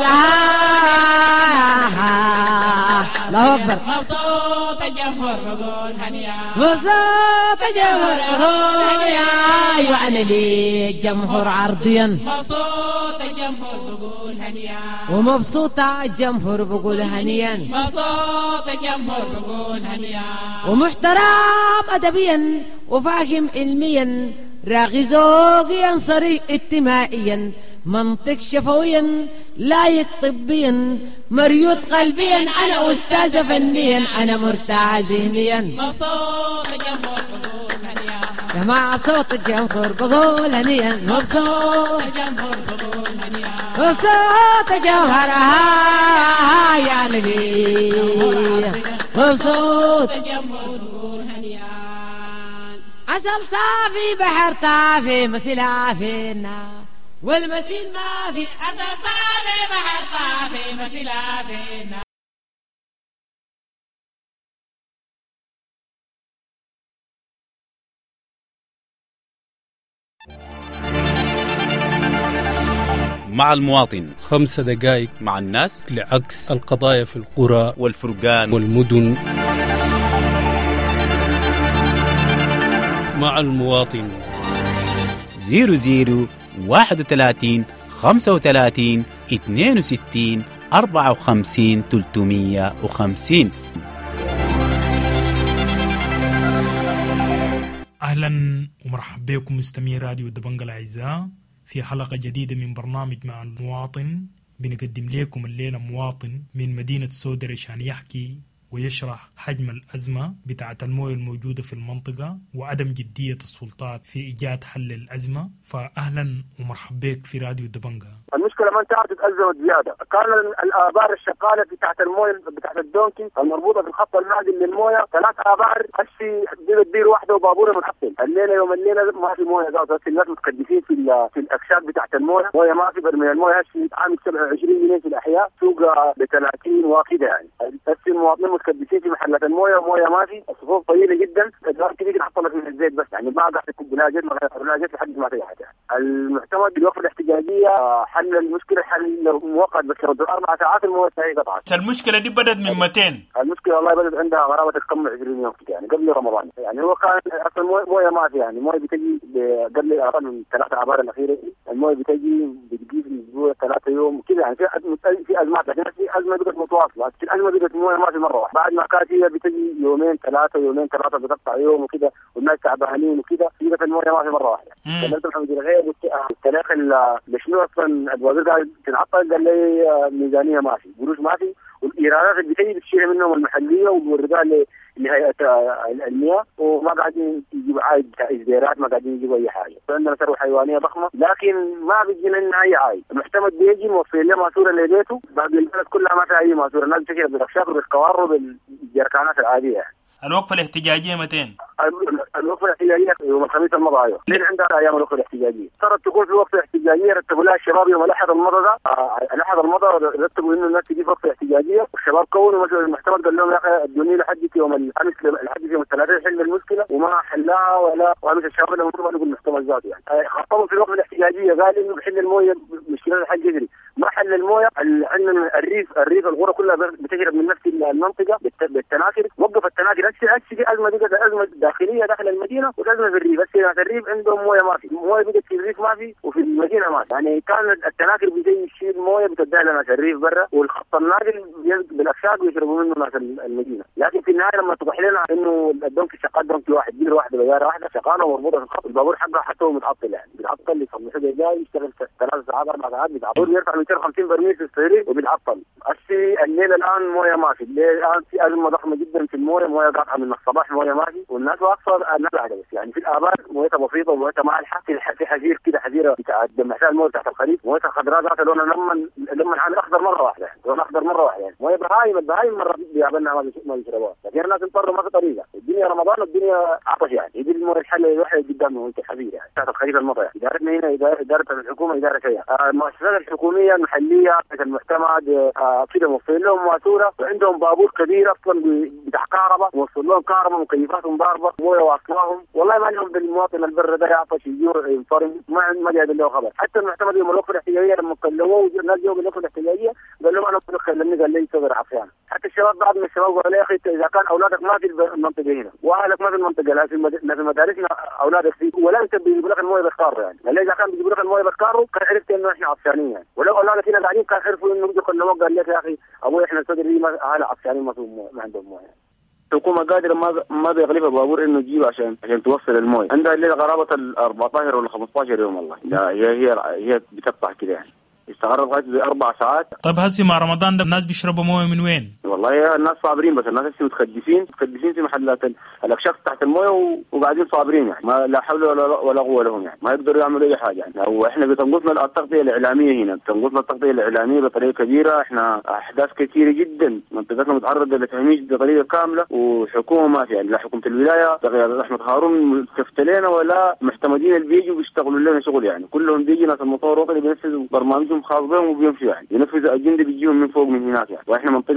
[SPEAKER 14] الله اكبر مبسوط جمهور بقول هنيا مبسوط جمهور بقول ايوه انا لي جمهور عرضيا مبسوط جمهور بقول هنيا ومبسوطة جمهور بقول هنيا مبسوط جمهور بقول هنيا ومحترم أدبيا وفاهم علميا راقي ذوقيا صريح اجتماعيا منطق شفويا لايق طبيا مريض قلبيا انا استاذ فنيا انا مرتاح ذهنيا مبسوط جمهور بقول هنيا يا مبسوط جمهور بقول هنيا مبسوط جمهور بقول هنيا مبسوط جمهور يا نبي مبسوط جمهور بقول هنيا عسل صافي بحر طافي مسيلة فينا والمسيل ما في عسل صافي بحر طافي مسيلة فينا
[SPEAKER 4] مع المواطن.
[SPEAKER 5] خمس دقائق
[SPEAKER 4] مع الناس
[SPEAKER 5] لعكس القضايا في القرى
[SPEAKER 4] والفرقان
[SPEAKER 5] والمدن. مع المواطن.
[SPEAKER 4] زيرو زيرو واحد وثلاثين خمسة وثلاثين اثنين وستين أربعة وخمسين ثلاثمية وخمسين.
[SPEAKER 15] أهلا ومرحبا بكم مستمعي راديو دبنجة الأعزاء في حلقة جديدة من برنامج مع المواطن. بنقدم لكم الليلة مواطن من مدينة سودر عشان يحكي ويشرح حجم الأزمة بتاعة المويه الموجودة في المنطقة وعدم جدية السلطات في إيجاد حل الأزمة. فأهلا ومرحبا بك في راديو دبنجة.
[SPEAKER 7] المشكلة ما انتهت أزمت زيادة. كان الآبار الشغالة بتاعت المويه بتاعت الدونكي المربوطة في الخط النازل للمويه ثلاث آبار هسي دير دير واحدة وبابورة منحطين. الليلة يوم الليلة ما في مويه ذات، هسي الناس متقدسين في في الأكشاف بتاعت المويه، مويه ما في برميل المويه هسي عامل سبعة وعشرين جنيه في الأحياء، سوق ب ثلاثين وكذا يعني. هسي المواطنين متقدسين في محلات المويه ومويه ما في، الصفوف طويلة جدا، الدوار كذا نحط لك من الزيت بس يعني ما قاعد تكون بلاجت بلاجت لحد ما تيجي حاجة. المعتمد بالوقفة الاحتجاجية حل المشكلة حل مؤقت بس يردوا أربع ساعات المويه هي قطعت.
[SPEAKER 15] المشكلة دي بدأت من متين؟
[SPEAKER 7] المشكلة والله بدأت عندها غرابة تكمل عشرين يوم يعني قبل رمضان. يعني هو كان أصلا مويه مويه ما في يعني مويه بتجي قبل أقل من ثلاثة آبار الأخيرة المويه بتجي بتجي في الأسبوع ثلاثة يوم كذا يعني في في أزمات، لكن في أزمة بدأت متواصلة، في الأزمة بدأت مويه ما في مرة واحدة. بعد ما كانت هي بتجي يومين ثلاثة يومين ثلاثة بتقطع يوم وكذا والناس تعبانين وكذا، بدأت المويه ما في مرة واحدة. كلمت محمد الغيب التاريخ لشنو أصلا الوزير قاعد تنعطل، قال لي ميزانية ما في، قروش ما في، والإيرادات اللي بتجي بتشيلها منهم المحلية وبوردها لهيئة المياه وما قاعدين يجيبوا عايد إصدارات، ما قاعدين يجيبوا أي حاجة. عندنا ثروة حيوانية ضخمة لكن ما بيجي لنا أي عايد. المحتمد بيجي موفر له ماسورة لبيته، باقي البلد كلها ما فيها أي ماسورة، الناس بتشيل بالأخشاب وبالقوار وبالجركانات العادية يعني.
[SPEAKER 15] الوقفة الاحتجاجية متين؟
[SPEAKER 7] الوقفة الاحتجاجية يوم الخميس الماضي أيوة. لين عندها أيام الوقفة الاحتجاجية صارت تكون في وقفة احتجاجية رتبوا لها الشباب يوم الأحد الماضي ده آه الأحد الماضي رتبوا إنه الناس تجي في وقفة احتجاجية والشباب كونوا مثلا المحتمل قال لهم يا أخي ادوني لحد يوم الخميس لحد يوم الثلاثاء يحل المشكلة وما حلها ولا وعمل الشباب اللي المفروض يقول المحتمل ذاته يعني آه خطبوا في الوقفة الاحتجاجية قال إنه بحل المويه مشكلة الحاج يجري ما حل المويه. عندنا الريف الريف الغرة كلها بتشرب من نفس المنطقة بالتناكر، وقف التناكر هسه هسه دي أزمة دي أزمة داخلية داخل المدينة وأزمة في الريف. بس ناس الريف عندهم مويه ما في، مويه بدت في الريف ما في وفي المدينة ما في يعني. كان التناكر بيجي يشيل مويه بتديها لناس الريف برا والخط الناقل بالأكشاك ويشربوا منه ناس المدينة. لكن في النهاية لما توضح لنا إنه الدونكي شغال دونكي واحد دير واحدة بجارة واحدة شغالة ومربوطة في الخط، البابور حقه حتى هو متعطل يعني بيتعطل يصلحه جاي يشتغل ثلاث ساعات أربع ساعات بيتعطل، يرفع مئتين وخمسين برميل في الصيري وبيتعطل. الشيء الليل الآن مويه ما في، الليل الآن في أزمة ضخمة جدا في المويه، مويه قاطعة من الصباح مويه ما في والناس واقفة الناس قاعدة بس يعني. في الآبار مويتها بسيطة ومويتها مالحة، في حجير كده حجيرة بتاعت محسن المويه تحت الخريف، مويتها خضراء ذات لونها لما لما عامل أخضر مرة واحدة يعني. لون أخضر مرة واحدة يعني. مويه بهايم البهايم مرة بيقابلنا ما ما بيشربوها، لكن الناس انطروا ما في طريقة. الدنيا رمضان والدنيا عطش يعني، يجي المويه الحل الواحد قدامنا وانت حبيبي يعني تحت الخريف المطر يعني. إدارتنا هنا إدارة إدارة الحكومة إدارة شيء آه المؤسسات الحكومية المحلية المعتمد آه كده موفر لهم ماسورة وعندهم بابور كبير أصلا بتاع كهرباء موصل لهم كهرباء مكيفاتهم ضاربة مويه واصلاهم. والله ما لهم بالمواطن البر ده يعطش يجور ينفرم ما ما جاب له خبر. حتى المعتمد يوم الوقفة الاحتجاجية لما كلموه الناس يوم الوقفة الاحتجاجية قال لهم أنا كلمني قال لي صدر عفيان. حتى الشباب بعض من الشباب قال يا أخي إذا كان أولادك ما في المنطقة هنا وأهلك ما في المنطقة لا في مدارسنا أولادك فيه ولا أنت بيجيبوا لك المويه بالكارو يعني. قال لي إذا كان بيجيبوا لك المويه بالكارو كان عرفت إنه إحنا عطشانين يعني. ولو أولادك هنا قاعدين كان عرفوا إنه بيجوا كلموه قال لك يا أخي أبوي إحنا صدر لي ما أهل عطشانين ما ما عندهم مويه. الحكومة قادرة ما ما بيغلبها بابور إنه تجيب عشان عشان توصل المويه. عندها الليلة قرابة ال أربعتاشر ولا خمستاشر يوم والله. لا هي هي هي بتقطع كده يعني. استغرق لغاية بأربع ساعات.
[SPEAKER 15] طيب هسي مع رمضان ده الناس بيشربوا مويه من وين؟
[SPEAKER 7] والله الناس صابرين بس الناس هسي متخدسين متخدسين في محلات الأكشاك تحت المويه وقاعدين صابرين يعني ما لا حول ولا ولا قوة لهم يعني ما يقدروا يعملوا أي حاجة يعني. لو إحنا بتنقصنا التغطية الإعلامية هنا بتنقصنا التغطية الإعلامية بطريقة كبيرة. إحنا أحداث كثيرة جدا منطقتنا متعرضة لتهميش بطريقة كاملة وحكومة ما في يعني. لا حكومة الولاية تغيير أحمد هارون كفتلنا ولا محتمدين اللي بيجوا بيشتغلوا لنا شغل يعني. كلهم بيجي ناس المطور الوطني بينفذوا برنامجهم خاص بهم وبيمشوا يعني ينفذوا أجندة بيجيهم من فوق من هناك يعني. وإحنا منطقتنا أكثر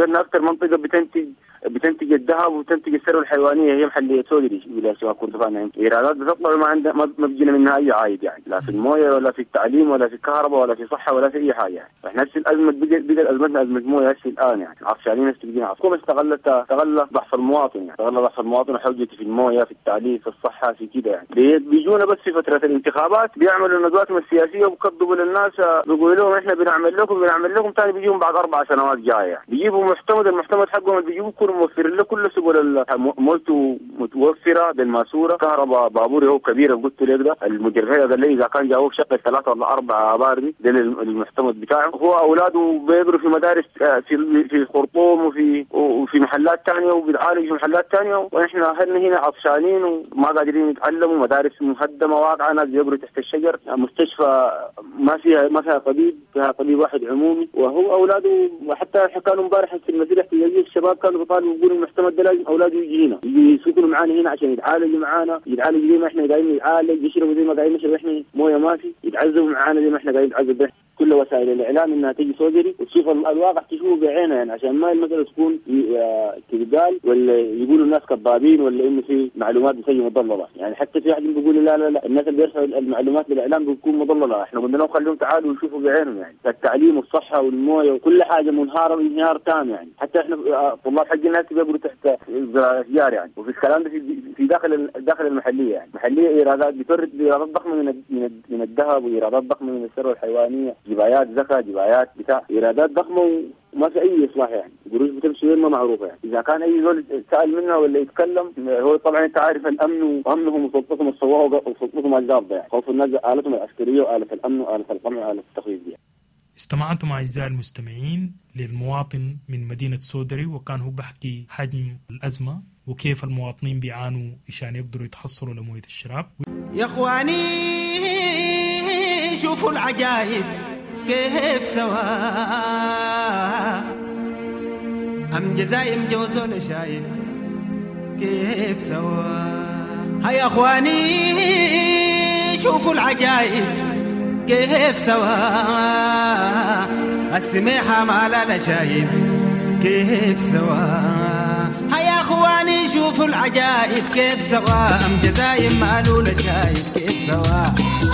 [SPEAKER 16] المنطقه بتنتج بتنتج الذهب وتنتج الثروه الحيوانيه هي محليه سودري ولا شباب كردفان. ايرادات بتطلع ما عندها ما بيجينا منها اي عائد يعني، لا في المويه ولا في التعليم ولا في الكهرباء ولا في صحه ولا في اي حاجه يعني. احنا نفس الازمه بقت ازمتنا ازمه مويه هسه الان يعني. عطشانين نستفيدين. الحكومه استغلت استغلت ضعف المواطن يعني، استغلت ضعف المواطن وحوجته في المويه في التعليم في الصحه في كده يعني. بيجونا بس في فتره الانتخابات بيعملوا ندواتهم السياسيه وبيكذبوا للناس، بيقولوا لهم احنا بنعمل لكم بنعمل لكم ثاني بيجيهم بعد اربع سنوات جايه يعني. بيجيبوا محتمد المحتمد حقهم اللي بيجيبوا يكونوا موفرين له كل سبل مويته متوفره بالماسوره، كهرباء بابوري هو كبير قلت لك ده المدير قال لي اذا كان جاوب شقه ثلاثه ولا اربع اباري ده المحتمد بتاعه. هو اولاده بيقروا في مدارس في في الخرطوم وفي وفي محلات ثانيه وبيتعالجوا في محلات ثانيه، واحنا اهلنا هنا عطشانين وما قادرين يتعلموا، مدارس مهدمه واقعه، ناس بيقروا تحت الشجر، مستشفى ما فيها ما فيها طبيب، فيها طبيب واحد عمومي. وهو اولاده حتى كانوا امبارح في المدينه الاحتجاجيه الشباب كانوا بيطالبوا يقولوا المحتمد ده لازم اولاده يجي هنا يجي يسكنوا معانا هنا عشان يتعالجوا معانا، يتعالجوا زي ما احنا قاعدين نتعالج، يشربوا زي ما قاعدين نشرب احنا مويه ما في، يتعذبوا معانا زي ما احنا قاعدين نتعذب. كل وسائل الاعلام انها تجي صدري وتشوف الواقع تشوفه بعينها يعني، عشان ما المساله تكون تقال ولا يقولوا الناس كذابين ولا انه في معلومات بتجي مضلله يعني. حتى في واحد بيقول لا لا لا الناس اللي بيرفعوا المعلومات للاعلام بتكون مضلله، احنا قلنا لهم خليهم تعالوا ويشوفوا بعينهم يعني. التعليم والصحه والمويه وكل حاجه منهاره انهيار تام يعني. حتى احنا طلاب حق الناس بيقروا تحت الاشجار يعني. وفي الكلام ده في داخل داخل المحليه يعني، محليه ايرادات بتورد ايرادات ضخمه من من الذهب وايرادات ضخمه من الثروه الحيوانيه، جبايات زكاه، جبايات بتاع ايرادات ضخمه وما في اي اصلاح يعني. قروش بتمشي وين ما معروفه يعني. اذا كان اي زول سال منها ولا يتكلم هو طبعا انت عارف الامن وامنهم وسلطتهم الصواغه وسلطتهم الجابه يعني. خوف الناس آلتهم العسكريه وآلة الامن وآلة القمع وآلة التخويف دي.
[SPEAKER 15] استمعتم أعزائي المستمعين للمواطن من مدينة سودري، وكان هو بحكي حجم الأزمة وكيف المواطنين بيعانوا عشان يقدروا يتحصلوا لموية الشراب.
[SPEAKER 17] يا اخواني شوفوا العجائب كيف سوا أم جزايم جوزون شايب كيف سوا. هيا اخواني شوفوا العجائب كيف سوا السميحة ما لا شايب كيف سوا. هيا اخواني شوفوا العجائب كيف سوا أم جزايم ما لا شايب كيف سوا.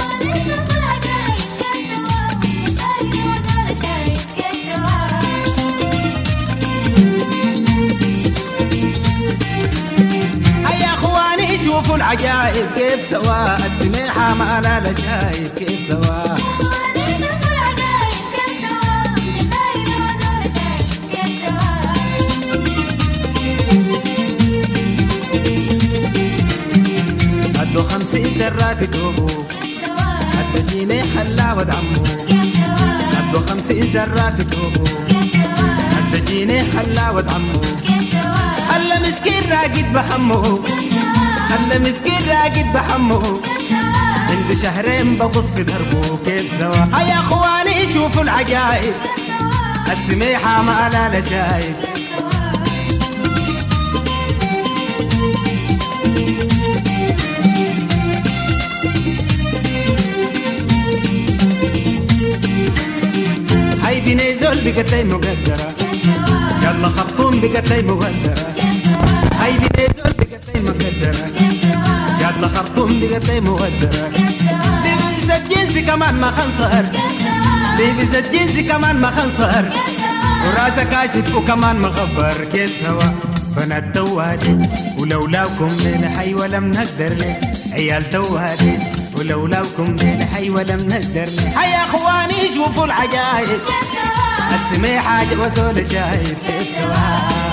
[SPEAKER 17] شوفوا العجائب كيف سوا السميحة ما لا شايب كيف سوا. شوفوا العجائب كيف سوا جزاير وزول شايب كيف سوا. ادوا خمسين شرات توبو كيف سوا. ادوا جيني حلا ودعمو كيف سوا. ادوا خمسين شرات توبو كيف سوا. ادوا جيني حلا ودعمو كيف سوا. هلا مسكين راقد بحمو كيف سوا. خلى مسكين راقد بحمه عنده شهرين بغص في دربه كيف سوا. هيا اخواني شوفوا العجائب السميحة ما لا شايب. هاي بني زول بقتلي مقدرة يلا خرطوم بقتلي مقدرة. هاي بني زول بقتلي مقدرة يلا خرطوم بقتلي مقدرة. بيبس الجنس كمان ما خنصر بيبس الجنس كمان ما خنصر وراسه كاشف وكمان مغبر كيف سوا. بنات دوادي ولولاكم للحي ولم نقدر لك عيال دوادي ولولاكم للحي ولم نقدر لك. هيا اخواني شوفوا العجائب السميحة وزول شايب كيف سوا.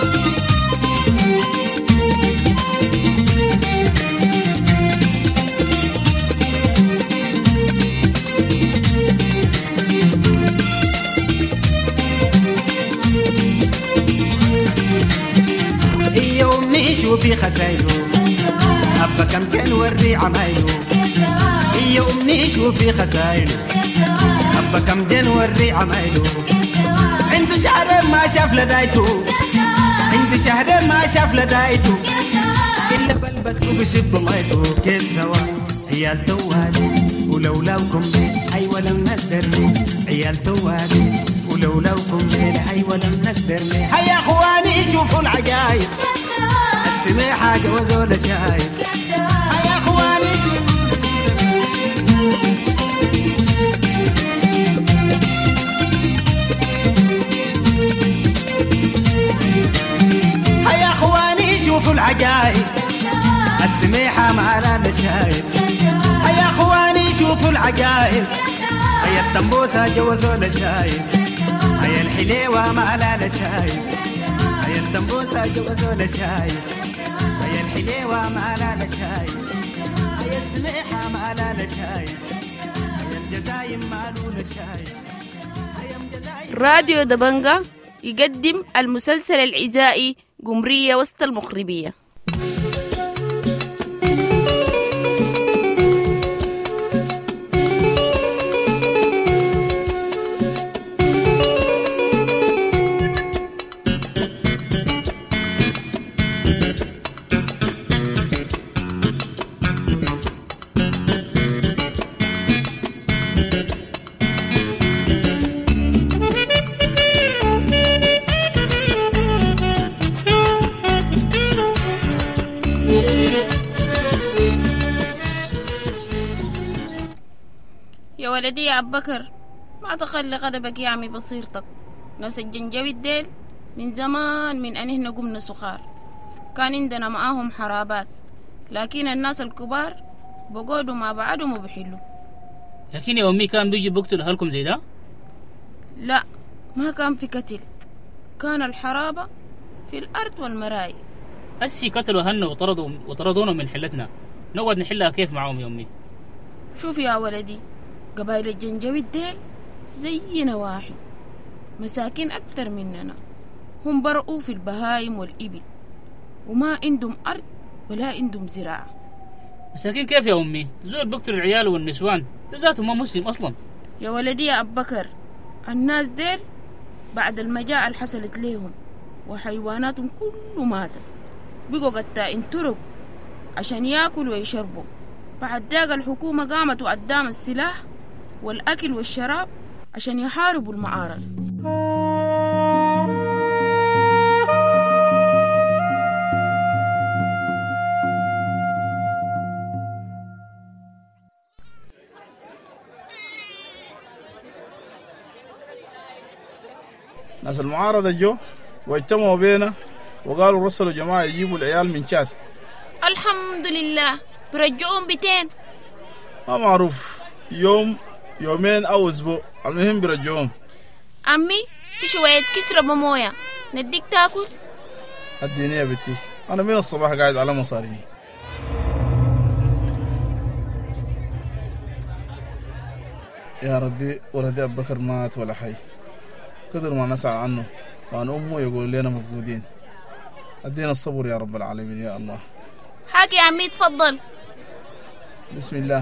[SPEAKER 17] شوفي خسايلو أبا كم كان وري عمايلو. هي أمي شوفي خسايلو أبا كم كان وري عمايلو. عنده شهر ما شاف لدايتو عنده شهر ما شاف لدايتو إلا بلبس وبشد لايتو كيف سوا. عيال توالي ولولاكم أي ولم نقدر عيال توالي ولولاكم أي ولم نقدر. هيا أخوة شوفوا العجايب السميحة جوزوا لشايب يا اخواني يا اخواني شوفوا العجايب السميحة معنا لشايب يا اخواني شوفوا العجايب هيا التنبوسة جوزوا لشايب هيا الحليوة معنا لشايب هيا التنبوسة جوزوا لشايب هيا الحليوة معنا لشايب هيا السميحة معنا لشايب هيا الجزايم مالو لشايب.
[SPEAKER 13] راديو دبنجة يقدم المسلسل العزائي قمرية وسط المخربية. يا ولدي يا أبو بكر، ما تخلي غضبك يعمي بصيرتك. ناس الجنجويد ديل من زمان من أنهن قمنا سخار كان عندنا معاهم حرابات، لكن الناس الكبار بقودوا ما بعدهم وبحلوا.
[SPEAKER 18] لكن يا أمي كان بيجي بقتل أهلكم زي ده؟
[SPEAKER 13] لا، ما كان في قتل، كان الحرابة في الأرض والمراي.
[SPEAKER 18] هسي قتلوا أهلنا وطردوا وطردونا من حلتنا، نقعد نحلها كيف معهم يا أمي؟
[SPEAKER 13] شوف يا ولدي، قبائل الجنجويد ديل زينا واحد، مساكين أكتر مننا، هم برقوا في البهايم والإبل وما عندهم أرض ولا عندهم زراعة.
[SPEAKER 18] مساكين كيف يا أمي؟ زول بقتل العيال والنسوان، ده ذاتهم ما مسلم أصلا.
[SPEAKER 13] يا ولدي يا أبو بكر، الناس ديل بعد المجاعة اللي حصلت ليهم وحيواناتهم كله ماتت، بقوا قطاعين طرق عشان ياكلوا ويشربوا. بعد داق الحكومة قامت وقدام السلاح والأكل والشراب عشان يحاربوا المعارضة.
[SPEAKER 19] ناس المعارضة جو واجتمعوا بينا وقالوا رسلوا جماعة يجيبوا العيال من شات.
[SPEAKER 13] الحمد لله، برجعوهم بتين؟
[SPEAKER 19] ما معروف، يوم يومين أو أسبوع، المهم برجعوهم.
[SPEAKER 13] أمي في شوية كسرة بموية نديك تاكل؟
[SPEAKER 19] اديني يا بنتي، أنا من الصباح قاعد على مصاريني. يا ربي ولدي أبو بكر مات ولا حي، قدر ما نسأل عنه وعن أمه يقول لنا مفقودين. ادينا الصبر يا رب العالمين يا الله.
[SPEAKER 13] حاكي يا عمي، تفضل.
[SPEAKER 19] بسم الله.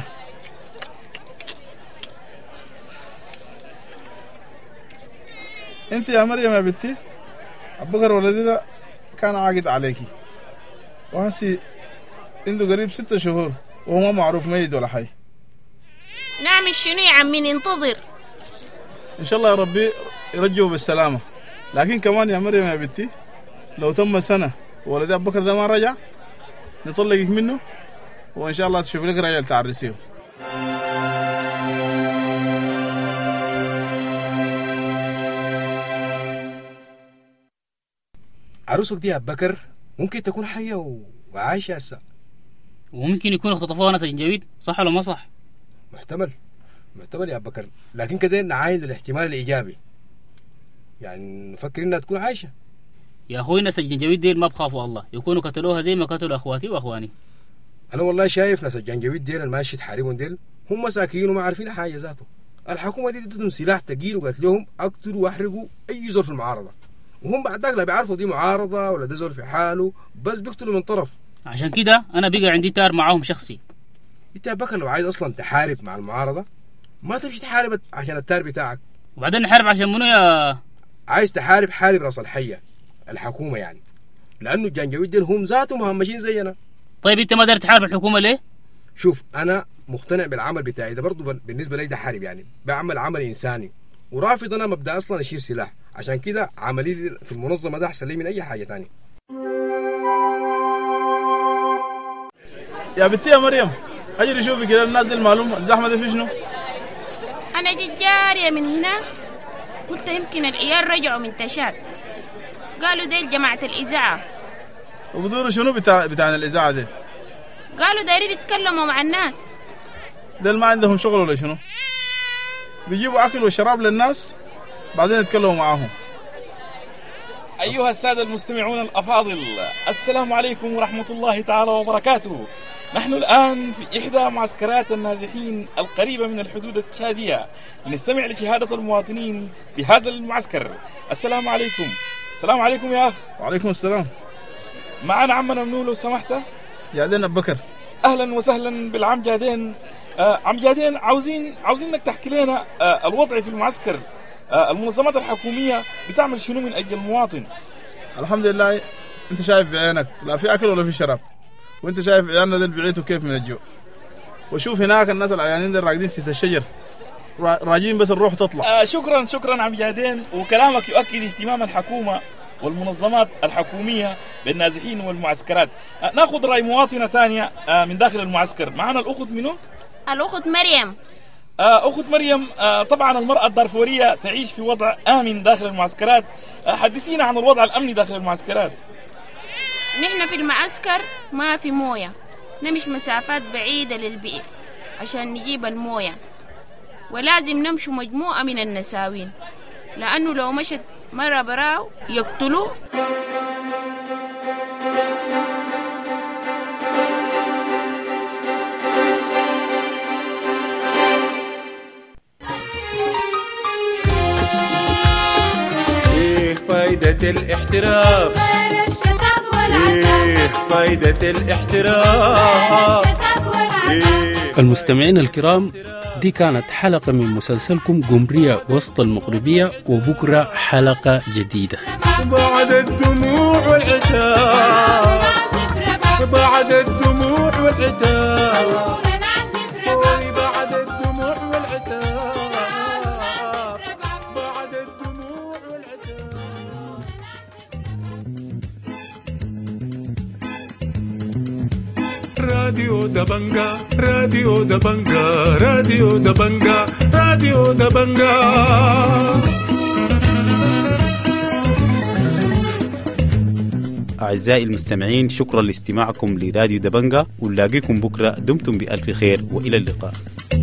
[SPEAKER 19] انت يا مريم يا بنتي، أبو بكر ولدي ده كان عاقد عليكي وهسي عنده قريب ستة شهور وهو ما معروف ميت ولا حي.
[SPEAKER 13] نعمل شنو يا عمي؟ ننتظر
[SPEAKER 19] ان شاء الله يا ربي يرجعوا بالسلامة. لكن كمان يا مريم يا بنتي، لو تم سنة ولدي أبو بكر ده ما رجع نطلقك منه وإن شاء الله تشوف لك رجل تعرسيه.
[SPEAKER 20] عروسك دي يا أبو بكر ممكن تكون حية و... وعايشة هسه،
[SPEAKER 18] وممكن يكون اختطفوها ناس الجنجويد، صح ولا ما صح؟
[SPEAKER 20] محتمل محتمل يا أبو بكر، لكن كده نعاين الاحتمال الإيجابي، يعني نفكر إنها تكون عايشة.
[SPEAKER 18] يا أخوي ناس الجنجويد ديل ما بخافوا الله، يكونوا قتلوها زي ما قتلوا أخواتي وأخواني.
[SPEAKER 20] أنا والله شايف ناس الجنجويد ديل الماشي تحاربهم ديل هم مساكين وما عارفين حاجة ذاته. الحكومة دي ادتهم سلاح تقيل وقالت لهم اقتلوا واحرقوا أي زول في المعارضة، وهم بعد ذاك لا بيعرفوا دي معارضة ولا ده زول في حاله، بس بيقتلوا من طرف.
[SPEAKER 18] عشان كده أنا بقى عندي تار معاهم شخصي.
[SPEAKER 20] أنت يا بكر لو عايز أصلا تحارب مع المعارضة ما تمشي تحارب عشان التار بتاعك،
[SPEAKER 18] وبعدين نحارب عشان منو يا؟
[SPEAKER 20] عايز تحارب حارب راس الحية الحكومة يعني، لأنه الجنجويد ديل هم ذاتهم مهمشين زينا.
[SPEAKER 18] طيب أنت ما دارت تحارب الحكومة ليه؟
[SPEAKER 20] شوف أنا مقتنع بالعمل بتاعي ده برضو بالنسبة لي ده حارب يعني، بعمل عمل إنساني ورافض أنا مبدأ أصلا أشيل سلاح عشان كده عملية في المنظمة ده أحسن لي من أي حاجة تانية.
[SPEAKER 19] يا بنتي يا مريم أجري شوفي كده الناس دي المعلومة الزحمة دي في شنو؟
[SPEAKER 13] أنا جيت جارية من هناك، قلت يمكن العيال رجعوا من تشاد، قالوا ديل جماعة الإذاعة.
[SPEAKER 19] وبدوروا شنو بتاع بتاعنا الإذاعة دي؟
[SPEAKER 13] قالوا دايرين يتكلموا مع الناس.
[SPEAKER 19] ديل ما عندهم شغل ولا شنو؟ بيجيبوا أكل وشراب للناس بعدين يتكلموا معاهم.
[SPEAKER 21] أيها السادة المستمعون الأفاضل، السلام عليكم ورحمة الله تعالى وبركاته. نحن الآن في إحدى معسكرات النازحين القريبة من الحدود التشادية، لنستمع لشهادة المواطنين بهذا المعسكر. السلام عليكم. السلام عليكم يا أخ.
[SPEAKER 19] وعليكم السلام.
[SPEAKER 21] معنا عمنا منو لو سمحت؟
[SPEAKER 19] جادين أبو بكر.
[SPEAKER 21] أهلا وسهلا بالعم جادين. آه عم جادين، عاوزين عاوزينك تحكي لنا آه الوضع في المعسكر. آه المنظمات الحكومية بتعمل شنو من أجل المواطن؟
[SPEAKER 19] الحمد لله، أنت شايف بعينك لا في أكل ولا في شراب، وأنت شايف عيالنا دول بعيتوا كيف من الجوع. وشوف هناك الناس العيانين دول راقدين تحت الشجر راجين بس الروح تطلع.
[SPEAKER 21] آه شكرا شكرا عم جادين، وكلامك يؤكد اهتمام الحكومة والمنظمات الحكومية بالنازحين والمعسكرات. آه ناخذ رأي مواطنة تانية آه من داخل المعسكر. معنا الأخت منو؟
[SPEAKER 13] الأخت مريم.
[SPEAKER 21] آه أخت مريم، آه طبعا المرأة الدارفورية تعيش في وضع آمن داخل المعسكرات. آه حدثينا عن الوضع الأمني داخل المعسكرات.
[SPEAKER 13] نحن في المعسكر ما في موية، نمشي مسافات بعيدة للبئر عشان نجيب الموية، ولازم نمشي مجموعة من النساوين، لأنه لو مشت مرة براو يقتلوا.
[SPEAKER 6] ايه فايدة الاحترام غير الشتات والعسل، ايه فايدة الاحترام
[SPEAKER 5] إيه. المستمعين الكرام، دي كانت حلقة من مسلسلكم قمرية وسط المغربية، وبكرة حلقة جديدة.
[SPEAKER 6] بعد الدموع والعتاب، بعد الدموع والعتاب، بعد الدموع والعتاب، بعد الدموع والعتاب. راديو دبنجا، راديو دبنجا، راديو دبنجا، راديو دبنجا.
[SPEAKER 4] أعزائي المستمعين، شكرا لاستماعكم لراديو دبنجا، ونلاقيكم بكرة. دمتم بألف خير وإلى اللقاء.